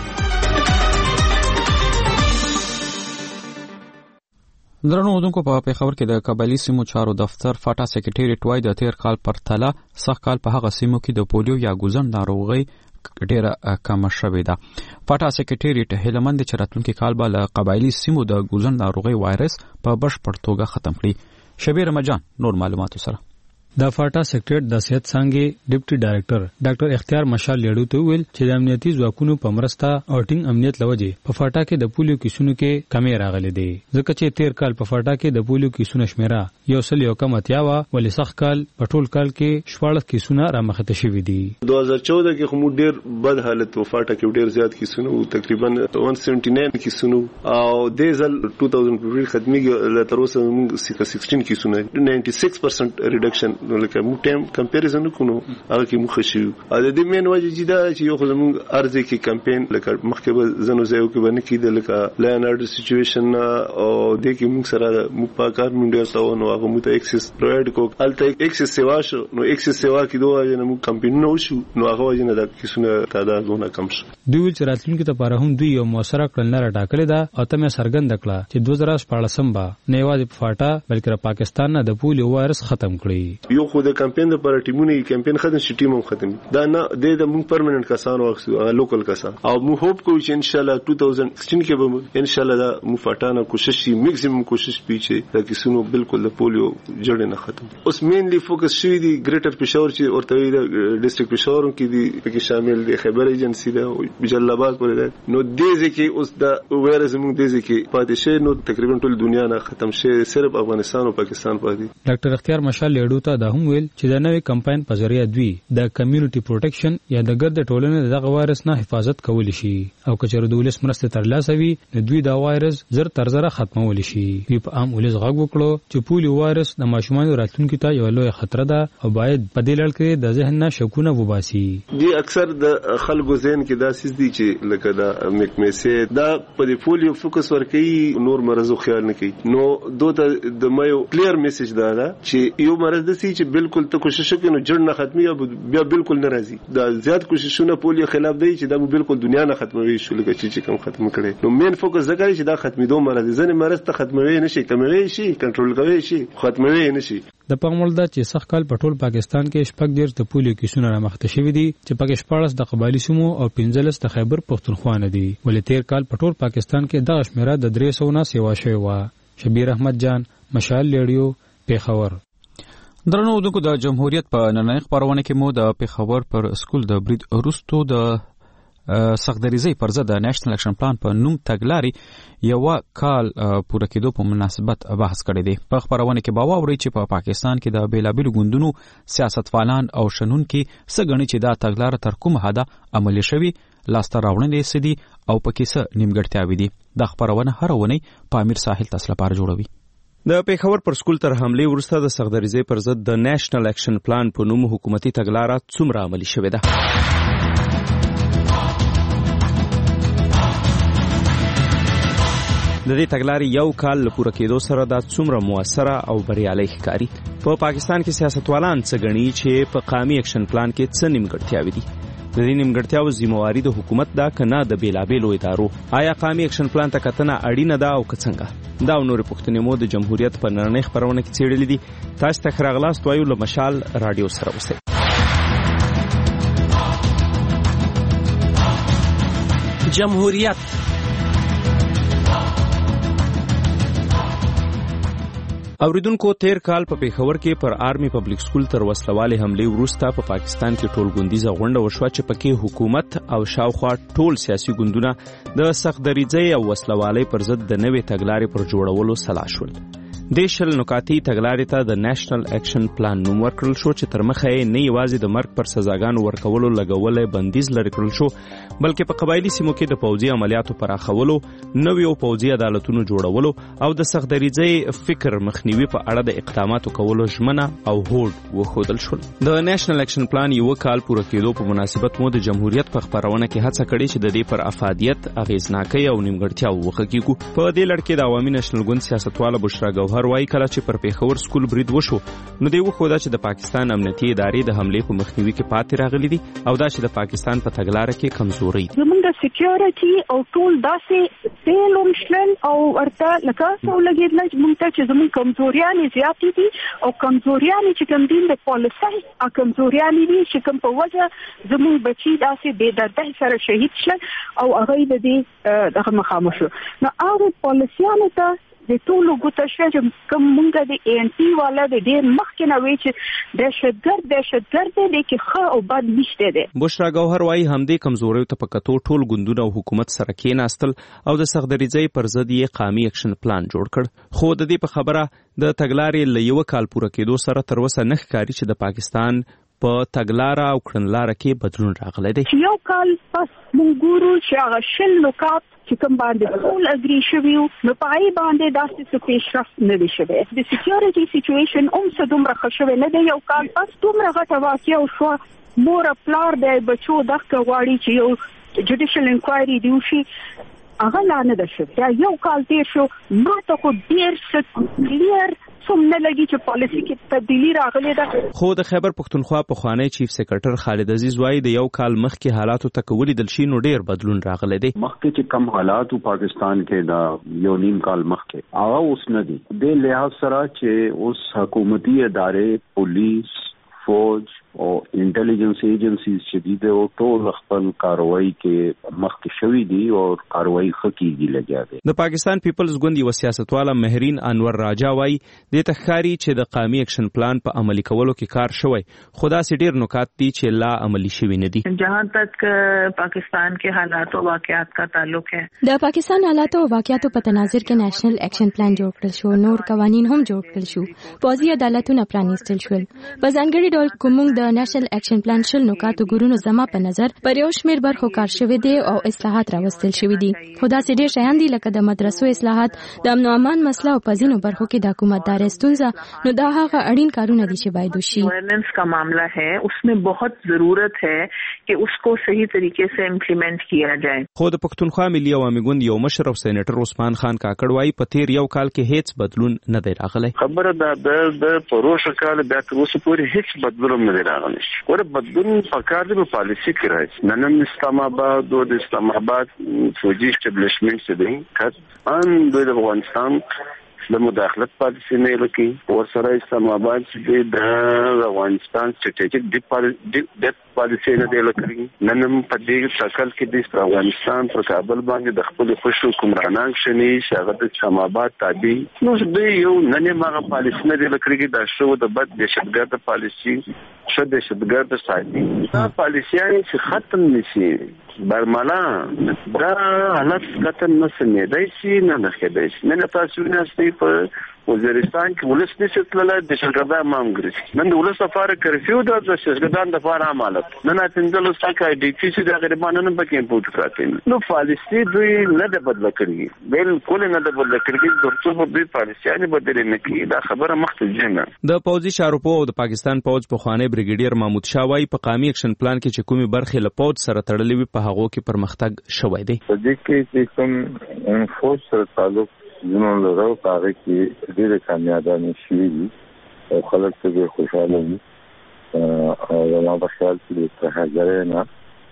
درنو اوردونکو په پیښور کې د قبایلي سیمو چارو دفتر فاټا سکریټریټ وای د تیر کال پر تله سخت کال په هغه سیمو کې د پولیو یا ګوزن ناروغي ډیره کمه شوې ده. فاټا سکریټریټ هیلمند چې راتلونکي کال به له قبایلي سیمو د ګوزن ناروغي وایرس په بشپړ توګه ختم کړي. شبیر مجان نور معلوماتو سره. د فاټا سیکټریټ د صحت څانګې ډیپټي ډایریکټر ډاکټر اختیار مشال لیډو ته ویل چې د امنیتي ځواکونو په مرسته او ټینګ امنیت لوجې په فاټا کې د پولیو کیسونو کې کمی راغلي دي، ځکه چې تیر کال په فاټا کې د پولیو کیسونو شمیره یو سل یو کم اتیا وه، ولې سخت کال په ټول کال کې شپاړس کیسونه رامخته شوي دي. دوه هزار چودہ کې خو ډیر بد حالت و فاټا کې ډیر زیات کیسونه و، تقریبا ایک سو ستر نوي کیسونه او د ځل دوه هزار فبرवरी ختمي تر اوسه موږ شپږ کیسونه نننty six percent ریډکشن لکه موږ ټیم کمپیریزن وکړو هغه کې مخ شي. ا د دې مین وجه چې دا چې یو خو موږ ارزه کې کمپاین لکه مخکې به زنو ځایو کې باندې کې لکه لاینارډ سچويشن او د کې موږ سره موږ پاکار منډه تاو نو هغه مو ته ایکسس پرووايډ کو الته ایکسس سیوا شو نو ایکسس سیوا کې دوه نه موږ کمپاین نو شو نو هغه وجه نه د کیسونه تعدادونه کم شو. دوی چې راتلونکي ته لپاره هم دوی یو موثره کړنه راټاکلې ده او ته مې سرګند کړه چې دوه زره شپاړسم با نه یوازې په فاټا بلکې پاکستان نه د پولیو وایرس ختم کړي. یو خو د کمپاین لپاره ټیمونه کمپاین ختم شي، ټیم هم ختم دا نه د موږ پرمننت کسان او لوکل کسان او موږ هوپ کوو چې ان شاء الله دوه هزار شپږ کې به ان شاء الله دا مفاټانه کوشش شي میکسیمم کوشش پیچې د کیسونو بالکل د پولیو جوړ نه ختم. اوس مینلی فوکس شوی دی ګریټر پېښور چې ورته د ډیسټریکټ پېښور کې دی پکې شامل دی، خیبر ایجنسی ده او جلال آباد پورې ده. نو دې ځکه اوس دا وایرس موږ دې ځکه پاتې شي نو تقریبا ټول دنیا نه ختم شي، صرف افغانستان او پاکستان پاتې. ډاکټر اختیار مشال لیډو ته دا هم ویل چې د نوې کمپاین په ذریعہ دوی د کمیونټي پروټیکشن یا د ګرد ټولنې دغه وایرس نه حفاظت کولی شي او کچره د ولس مرسته ترلاسه وي نو دوی دا وایرس زر تر زره ختمولی شي. دوی په عام ولس غږ وکړو چې پولیو وایرس د ماشومانو راتلونکي ته یو لوی خطر ده او باید په دې لړ کې د ذهن نه شکونه وباسي. دی اکثر د خلکو ذهن کې دا سیس دي چې لکه دا مکمسه دا په پولیو فوکس ورکړي نور مرزو خیال نه کوي. نو دوته د مې کلیر میسج دا ده چې یو مرز د سي چې بالکل ته کوشش وکړي نو جړ نه ختمي او بیا بالکل نه راځي. دا زیات کوششونه پولیو خلاف دی چې دا بالکل دنیا نه ختموي شو لکه چې کوم ختم کړي. نو مین فوکس دا کوي چې دا ختمېدو مرز ځنه مرز ته ختموي نشي کموي شي کنټرول کوي شي ختموي نشي. د پامول دا چې سخت کال په ټول پاکستان کې شپږ ډیر د پولیو کیسونه رامخته شوي دي چې پکې شپاړس د قبایلی سیمو او پنځلس د خیبر پختونخوا نه دي. ولې تیر کال په ټول پاکستان کې دغه شمیره د درې سوه نه سیوا شوې وه. شبیر احمد جان، مشال ریډیو، پیښور. درنو اوریدونکو د جمهوریت په نننۍ خپرونه کې مو د پیښور پر سکول د برید وروسته د سختدریزۍ پر ضد د نېشنل اکشن پلان په نوم تګلارې یو کال پوره کېدو په مناسبت بحث کړی دی. په خپرونه کې به واورئ چې په پاکستان کې د بیلابیلو ګوندونو سیاستوالان او شنونکي څه ګڼي چې دا تګلاره تر کومه حده عملي شوې، لاسته راوړنې څه دي او پکې څه نیمګړتیاوې دي. دا خپرونه هره اونۍ په امیر ساحل تاسو لپاره جوړوي. د پیښور پر سکول تر حمله وروسته د سختدریزۍ پر ضد د نېشنل اکشن پلان په نوم حکومتي تګلاره څومره عملي شوې ده؟ د دې تګلارې یو کال له پوره کېدو سره دا څومره موثره او بریالۍ ښکاري. په پاکستان کې سیاستوالان څه ګڼي چې په قومي اکشن پلان کې څه نیمګړتیاوې دي؟ د دې نیمګړتیاوو ذمہواري د حکومت ده که نه د بیلابیلو ادارو؟ آیا قومي اکشن پلان ته کتنه اړینه ده او که څنګه؟ دا او نورې پوښتنې مو د جمهوریت په نننۍ خپرونه کې څېړلې دي. تاسو ته ښه راغلاست وایو له مشال راډیو سره اوسئ. جمهوریت اوریدونکو، تیر کال په پیښور کې پر آرمی پبلک سکول تر وسلوالې حملې وروسته په پاکستان کې ټول ګوندیزه غونډه وشوه چې پکې حکومت او شاوخوا ټول سیاسي ګوندونه د سختدریزۍ او وسلوالۍ پر ضد د نوې تګلارې پر جوړولو سلا شول. د شل نکاتي تګلارې ته د نېشنل اکشن پلان نوم ورکړل شو چې تر مخه یې نه یوازې د مرګ پر سزاګانو ورکولو لګولی بندیز لرې کړل شو، بلکې په قبایلي سیمو کې د پوځي عملیاتو پراخولو، نویو پوځي عدالتونو جوړولو او د سختدریزۍ فکر مخنیوي په اړه د اقداماتو کولو ژمنه او هوډ وښودل شول. د نېشنل اکشن پلان یو کال پوره کېدو په مناسبت مو د جمهوریت په خپرونه کې هڅه کړې چې د دې پر افادیت، اغیزناکۍ او نیمګړتیاوو وغږیږو. په دې لړ کې د عوامي نېشنل ګوند سیاستواله بشرا ګوهر وایي کله چې پر پیښور سکول برید وشو نو دوی وښوده چې د پاکستان امنیتي ادارې د حملې په مخنیوي کې پاتې راغلي دي او دا چې د پاکستان په تګلاره کې کمزوري دي. زموږ د سکیورټي او ټول داسې سیلوم شلل او ورته لکه څو لګیدل چې موږ ته چې زموږ کمزوریانې زیاتې دي او کمزوریانې چې کوم دین د پالیسۍ او کمزوریانې دي چې کوم په وجه زموږ بچي داسې بې دردۍ سره شهید شل او هغه د دې دغه مخامخ شو. نو هغه پالیسیانو ته د ټولو ګوته شوه چې کوم مونږ د ای ان پی والا د ډېر مخکې نه وی چې دهشتګرد دهشتګرد دی کې ښه او بد نشته دی. بشرا ګوهر وایي همدې کمزوریو ته په کتو ټول ګوندونه او حکومت سره کېناستل او د سختدریزۍ پر ضد یې قومي اکشن پلان جوړ کړ. خو د دې په خبره د تګلارې له یو کال پوره کېدو سره تر اوسه نه ښکاري چې د پاکستان په تګلاره او کړنلاره کې بدلون راغلی دی. یو کال پس موږ ګورو چې هغه شل نکات چې کوم باندې ټول اګری شوي وو نو په هغې باندې داسې څه پیشرفت نه دی شوی. د سکیورټي سیچویشن هم څه دومره ښه شوی نه دی. یو کال پس دومره غټه واقعه وشوه، مور پلار د بچو دغه غواړي چې یو جوډیشل انکوایري دی وشي، هغه لا نه ده شوې. یو کال تیر شو، ما ته خو ډېر څه کلیر څوم نه لګي چې پالیسي کې تبدیلي راغلې ده. خو د خیبر پښتونخوا پخوانی چیف سیکرټر خالد عزیز وایي د یو کال مخکې حالاتو ته که ولیدل شي نو ډېر بدلون راغلی دی. مخکې چې کم حالات پاکستان کې دا یو نیم کال مخکې هغه اوس نه دي. د لحاظ سره چې اوس حکومتي ادارې، پولیس، فوج او انټيليجنس ایجنسیز چې دي د ټول خپل کاروایی کې مخکې شوې دي او کاروایی خکېږي لګیا دي. د پاکستان پیپلز ګوند یو سیاستواله مهرین انور راجا وایي د تخکاری چې د قومي اکشن پلان په عملي کولو کې کار شوی خدا سي ډیر نکات دي چې لا عملي شوي نه دي. جہاں تک پاکستان کے حالات و واقعات کا تعلق ہے د پاکستان حالات او واقعاتو په تناظر کې نېشنل اکشن پلان جوړ کړل شو، نور قوانين هم جوړ کړل شو، پوځي عدالتونه پرانیستل شول. په ځانګړي ډول کومنګ د نېشنل اکشن پلان شل نکاتو ګورونو زما په نظر پر یو شمېر برخو کار شوی دی او اصلاحات راوستل شوی دي. خدا سي ډیر شیان دي لکه د مدرسو اصلاحات، د امن او امان مسله او پزینو برخو کې د حکومت دار ستونزه، نو دا هغه اړین کارونه دي چې باید وشي. گورننس کا معاملہ ہے، اس میں بہت ضرورت ہے کہ اس کو صحیح طریقے سے امپلیمنٹ کیا جائے. خو د پښتونخوا ملي عوامي ګوند یو مشر او سېنیټر عثمان خان کاکړ وايي په تیر یو کال کې هیڅ بدلون نه دی راغلی. خبره ده د د پروسه کال بیا تر اوسه پورې هیڅ بدلون نه دی راغلی. ور بدلون په کار دی په پالیسي کې راځي. نن اسلام آباد او د اسلام آباد فوجي اسټابلیشمنټ څه دی کړه ان د افغانستان د مداخلت پالیسي نه لکه ور سره اسلام آباد چې د افغانستان سټریټیک ډیپ پالیسي نه دی لکه نن په دې شکل کې د افغانستان پر کابل باندې د خپل خوشو حکمرانان شني شاغه د اسلام آباد تابع نو د یو نن ماغه پالیسي نه دی لکه دا شو د بد دهشتګرد پالیسي شو د دهشتګرد ساتي دا پالیسيان چې ختم نشي برمالا دا حالت ختم نسنه دای شي نه نه کېدای شي نه تاسو نه ستې په وزیرستان کې ولس نشي تللای د شګدا مام ګرځي نن د ولس لپاره کرفیو د شګدان د لپاره عملت نه نه تندل سکه د فیس د غریبانو نه پکې پوت کاتین نو پالیسي دوی نه د بدل کړی بالکل نه د بدل کړی ترڅو په دې پالیسي نه بدل نه کی دا خبره مختلفه نه. د پوځي شارپو او د پاکستان پوځ په خوانی بریګیډیر محمود شاه وايي په قومي اکشن پلان کې چې کومي برخې له پوځ سره تړلې وي په هغه کې پرمختګ شوی دی. په دې کې چې کوم فوج سره تعلق زموږ له راو هغه کې ډېر کامیابانه شوي دي او خلک ته خوشاله دي او ما په خیال کې د هغه نه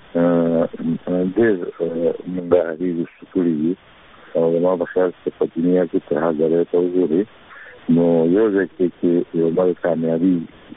ډېر مباحثي وشتوري دي او ما په خیال کې په دنیا کې ته هغه ته وګوري نو یو ځکه چې یو بل کامیابی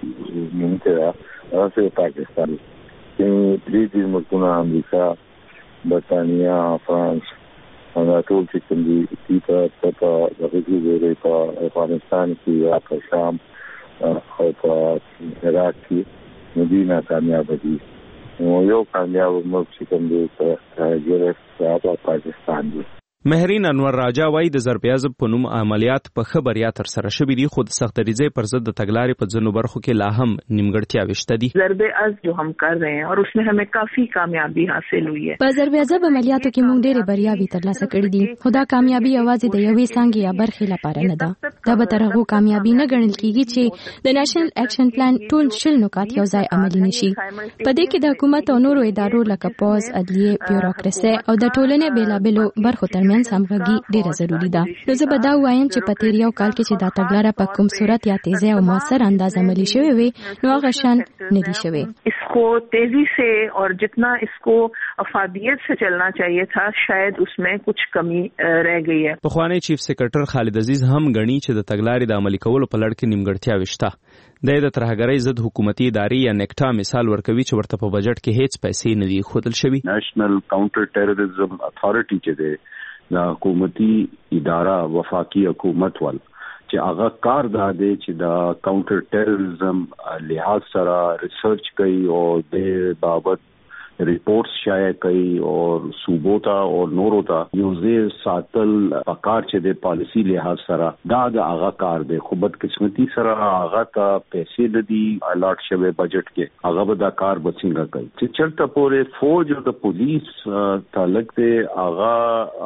ممکن ده هغه پاکستان کې دې دې ملکونه امریکا برطانیا فرانس انا ټول چې کوم دي چې په د غوږی په افغانستان کې یا په شام او په عراق کې مدینه کامیاب دي نو یو کامیاب ملک چې کوم دي په هغه په پاکستان دی. مهرین انور راجا وايي د ضربیازب په نوم عملیات په خبریا تر سره شوې دي خو د سختریزه پر ضد د تګلارې په ځینو برخو کې لا هم نیمګړتیا وشته دي. ضربیاز جو هم کر رہے ہیں اور اس میں ہمیں کافی کامیابی حاصل ہوئی ہے. په ضربیازب عملیاتو کې موږ ډېرې بریاوې ترلاسه کړې دي خو دا کامیابی یوازې د یوې څانګې یا برخې لپاره نه ده. دا به تر هغو کامیابی نه ګڼل کیږي چې د نېشنل اکشن پلان ټول شل نکات یو ځای عملي نشي. په دې کې د حکومت او نورو ادارو لکه پوز، عدلیه، بیوروکراسي او د ټولنې بیلابېلو برخو ترمنځ همغږي ډیره ضروری ده. نو زه به دا وایم چې په تیر یو کال کې چې دا تګلاره په کوم صورت یا تیزی او موثر انداز عملی شوی وي نو هغه شان نه دي شوی. اس کو تیزی سے اور جتنا اس کو افادیت سے چلنا چاہیے تھا شاید اس میں کچھ کمی رہ گئی ہے. په خوانی چیف سیکریټر خالد عزیز هم غنی چې د تګلارې د عملی کولو په لړ کې نیمګړتیا وشته. د د ترهګرۍ ضد حکومتي ادارې یا نیکټا مثال ورکوي چې ورته په بجټ کې هیڅ پیسې نه دي ښودل شوي. نېشنل کاونټر ټیرریزم اتھارټي چې ده د حکومتي اداره وفاقي حکومت ول چې هغه کار ده چې د کاونټر ټیرریزم لحاظ سره ریسرچ کوي او د بابت रिपोर्ट्स شایع کوي او صوبو ته او نورو ته یو ځای ساتل پکار چې د پالیسی لحاظ سره دا د هغه کار دی خو بد قسمتي سره هغه ته پیسې د دی الاټ شوی بجټ کې هغه به دا کار بچنګ کوي چې چرته پورې فوج او د پولیس تعلق دی هغه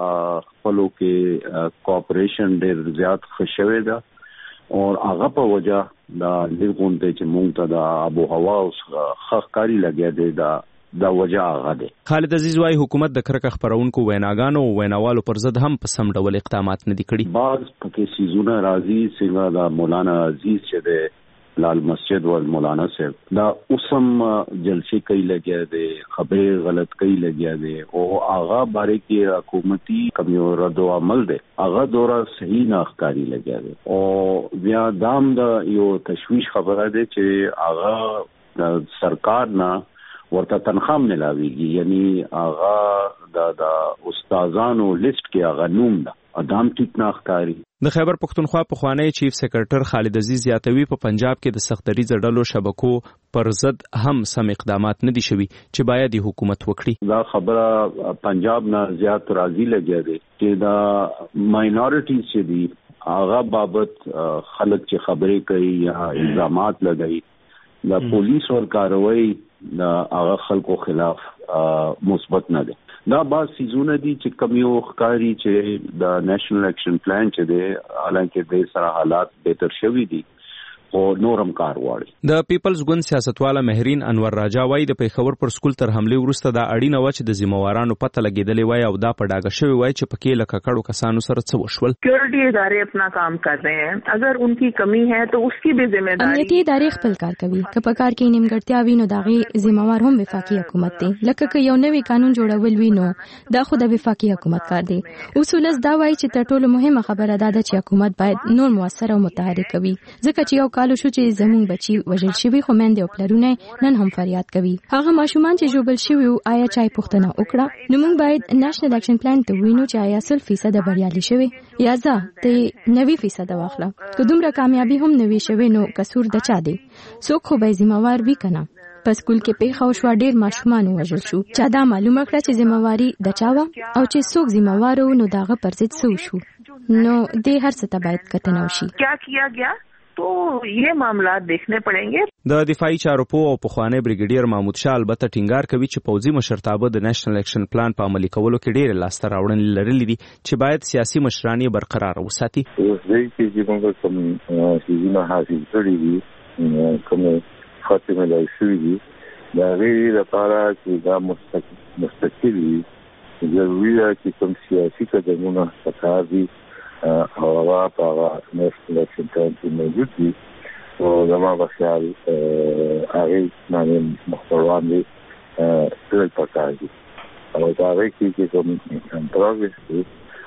خپلو کې کوآپریشن ډېر زیات خوشوي ده او هغه په وجه دا لږونته چې مونږ ته د ابو هوا او خخکاری لګیا دی دا دا وجه هغه دی. خالد عزیز وايي حکومت د کرکه خبرونکو ویناګانو او ویناوالو پر ضد هم په سم ډول اقدامات نه دي کړي. بعض پکې سيزونه راځي څنګه دا مولانا عزیز چې د لال مسجد ول مولانا صاحب دا اوسم جلسے کوي لګیا دي خبرې غلط کوي لګیا دي او هغه باره کې حکومتي کمیو رد عمل دي هغه دورا صحیح نه ښکاری لګیا دي او بیا دام د یو تشویش خبره ده چې هغه سرکار نه ورته تنخواه ملاويږي یعنی هغه د د استادانو لیست کې هغه نوم ده ادم ټیک نه ښکاری. د خیبر پختونخوا پخوانی چیف سیکرټر خالد عزیز یاتوی په پنجاب کې د سختري ډلو شبکو پر ضد هم سم اقدامات نه دي شوي چې باید حکومت وکړي. دا خبره پنجاب نه زیات راضي لګیا دی چې دا ماینورټیز چې دي هغه بابت خلک چې خبرې کوي یا الزامات لګوي دا پولیس او کاروایی دا هغه خلکو خلاف مثبت نه ده. دا بعض سیزونه دي چې کمیو ښکاری چې د نېشنل اکشن پلان چې دی حالانکه د سره حالات بهتر شوي دي او نورم کار واړي. د پیپلز ګوند سیاستواله مهرین انور راجا وای د پیښور پر سکول تر حمله وروسته دا اړینه و چې د ذمہوارانو پته لګیدلې وای او دا په ډاګه شوی وای چې پکې لکه کړو کسانو سره څه وشول. سکیورٹی ادارے اپنا کام کر رہے ہیں اگر ان کی کمی ہے تو اس کی بھی ذمہ داری. امنیتي ادارې خپل کار کوي که په کار کې نیمګړتیا وي نو داغه ذمہوار هم وفاقي حکومت دی. لکه که یو نوی قانون جوړول وي نو دا خو د وفاقي حکومت کار دی. اصول دا وای چې تر ټولو مهمه خبره دا ده چې حکومت باید نور موثر او متحرک وي ځکه چې یو کال شو چې زمون بچي وژل شوی خو مند او پلرونه نن هم فریاد کوي. هغه ماشومان چې جوړل شوی آیا چای پوښتنه وکړه نو موږ باید نېشنل اکشن پلان ته وینو چې آیا سل فیصد بریالي شوی یا ځه ته نوي فیصد واخله که دومره کامیابی هم نوي شوی نو قصور د چا دی څوک خو به ذمہوار وي کنه. په سکول کې پیښه او شو ډیر ماشومان وژل شو چا دا معلومه کړه چې ذمہواری د چا و او چې څوک ذمہوار نو داغه پر ضد سو شو نو د هر څه ته باید کتنه وشي. کیا کیا گیا تو یہ معاملات دیکھنے پڑیں گے. د دفاعي چارو په او پخوانی بریګیډیر محمود شاه البته ټینګار کوي چې پوځي مشرتابه د نېشنل اکشن پلان په عملي کولو کې ډېر لاسته راوړنې لرلې دي چې باید سیاسي مشران یې برقرار وساتي. اوس دې چې موږ کوم سیزونه حاصل کړي دي کوم خاتمه لای شوې دي دا غیر لپاره چې دا مستقل وي ضروري ده چې کوم سیاسي قدمونه پکار دي او هغه په نېشنل اکشن پلان کې موجود دي او زما بخیال هغه باندې محتویان دي ټول پکار دي او دا هغه چې کوم پروګرس دي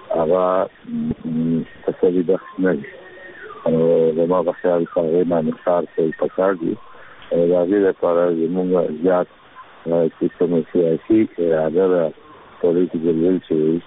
هغه تسوي بخش نه دي او زما بخیال هغه باندې کار کوي پکار دي او دا هغه لپاره موږ زیات چې کوم سیاسي اراده پولیټیکل ویل شي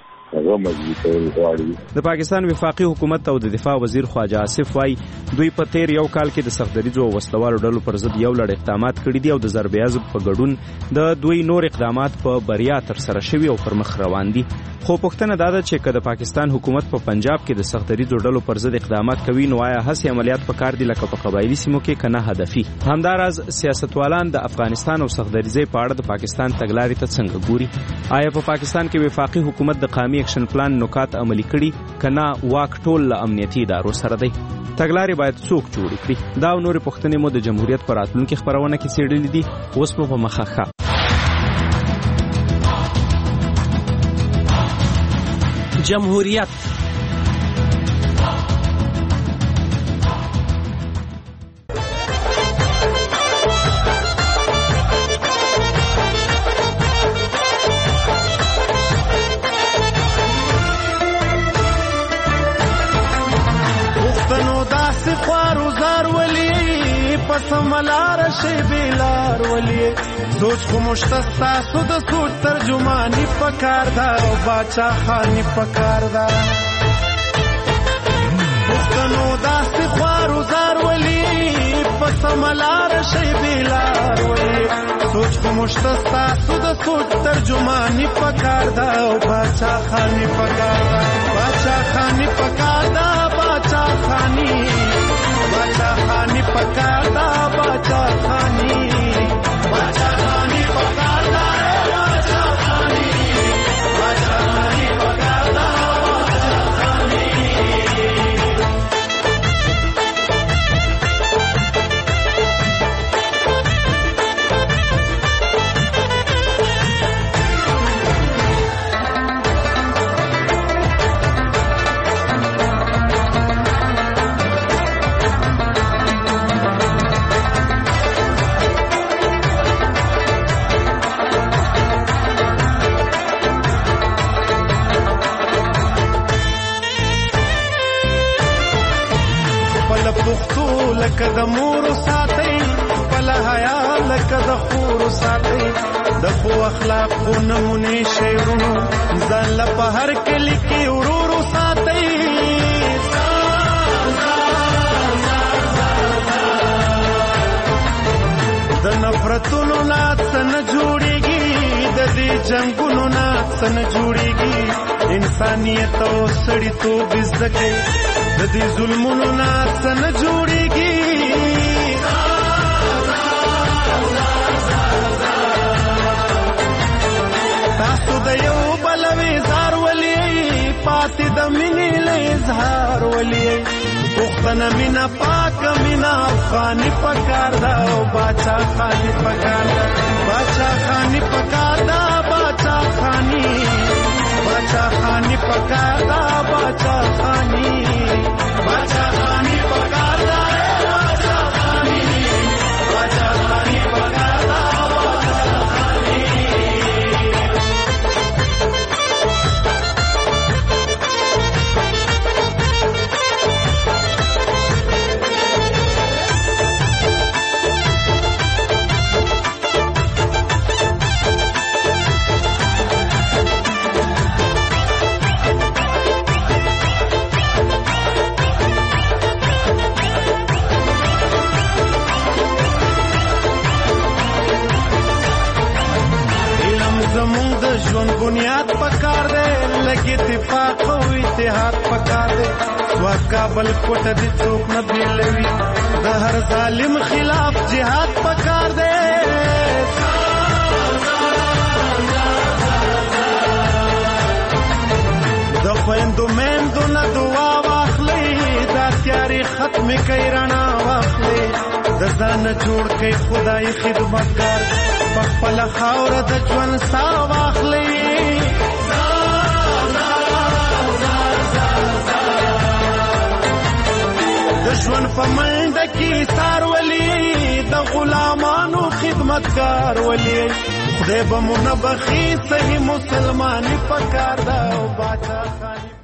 د پاکستان وفاقي حکومت او د دفاع وزیر خواجه آصف وای دوی په تیر یو کال کې د سختدریزو وسلوالو ډلو پر ضد یو لړ اقدامات کړي دي او د ضرب عضب په ګډون د دوی نور اقدامات په بریا تر سره شوي او پر مخ روان دي. خو پوښتنه دا ده چې که د پاکستان حکومت په پنجاب کې د سختدریزو ډلو پر ضد اقدامات کوي نو آیا هڅې عملیات په کار دي لکه په قبایلي سیمو کې کنه هدفي. همداراز سیاستوالان د افغانستان او سختدریزي په اړه د پاکستان تګلارې ته څنګه ګوري. آیا په پاکستان کې وفاقي حکومت د قومي اکشن پلان نکات عملي کړي کنا واک ټول له امنیتي ادارو سره دی. تګلارې باید څوک جوړ کړي. دا نور پوښتنې مو د جمهوریت پر راتلونکي خبرونه کې څېړلې دي. اوس په مخه جمهوریت سملار شی بیلار ولی سوچ خو مشتستا سود سود ترجمانی پکار دا او باچا خانی پکار دا پختنو داستی خوارو زار ولی پسملار شی بیلار ولی سوچ خو مشتستا سود سود ترجمانی پکار دا او باچا خانی پکار دا باچا خانی پکار دا باچا خانی باچا خانی پکار دا باچا خانی باچا خانی پکار دا باچا خانی باچا خانی پکار دا باچا خانی. لکه د مور ساتي خپل حیا لکه د خور ساتي د خو اخلاق خو نمونه شیرونو ځان له په هر کلی کې ورور ساتي د نفرتونو نه څنګه جوړيږي د دې جنگونو نه څنګه جوړيږي انسانيت او سړیتوب زده د دې ظلمونو نه څنګه جوړيږي تاسو د یو بل وزار ولي پاتې د مینې له اظهار ولي پختنه مینا پاک مینا افغانی پکار دا او باچا خانی پکار دا باچا خانی پکار دا باچا خانی باچا خانی پکار دا باچا خانی باچا خانی پکار دا باچا خانی باچا خانی پکار دا باچا خانی ژوند بنیاد پکار دے لګي اتفاق او اتحاد پکار دے سوا کابل کوټه دي څوک نه بیلوي د هر ظالم خلاف جهاد پکار دے د خويندو مېندو نه دعا واخلي دا تیاری ختم کوي رڼا واخلي د ځان جوړ کوي خدای خدمتګار خپل خاور د ژوند سا واخلي د ژوند په منډه کې سار ولي د غلامانو خدمتګار ولي خدای به مونږ بخي صحیح مسلمانې پکار دا او باچا خاني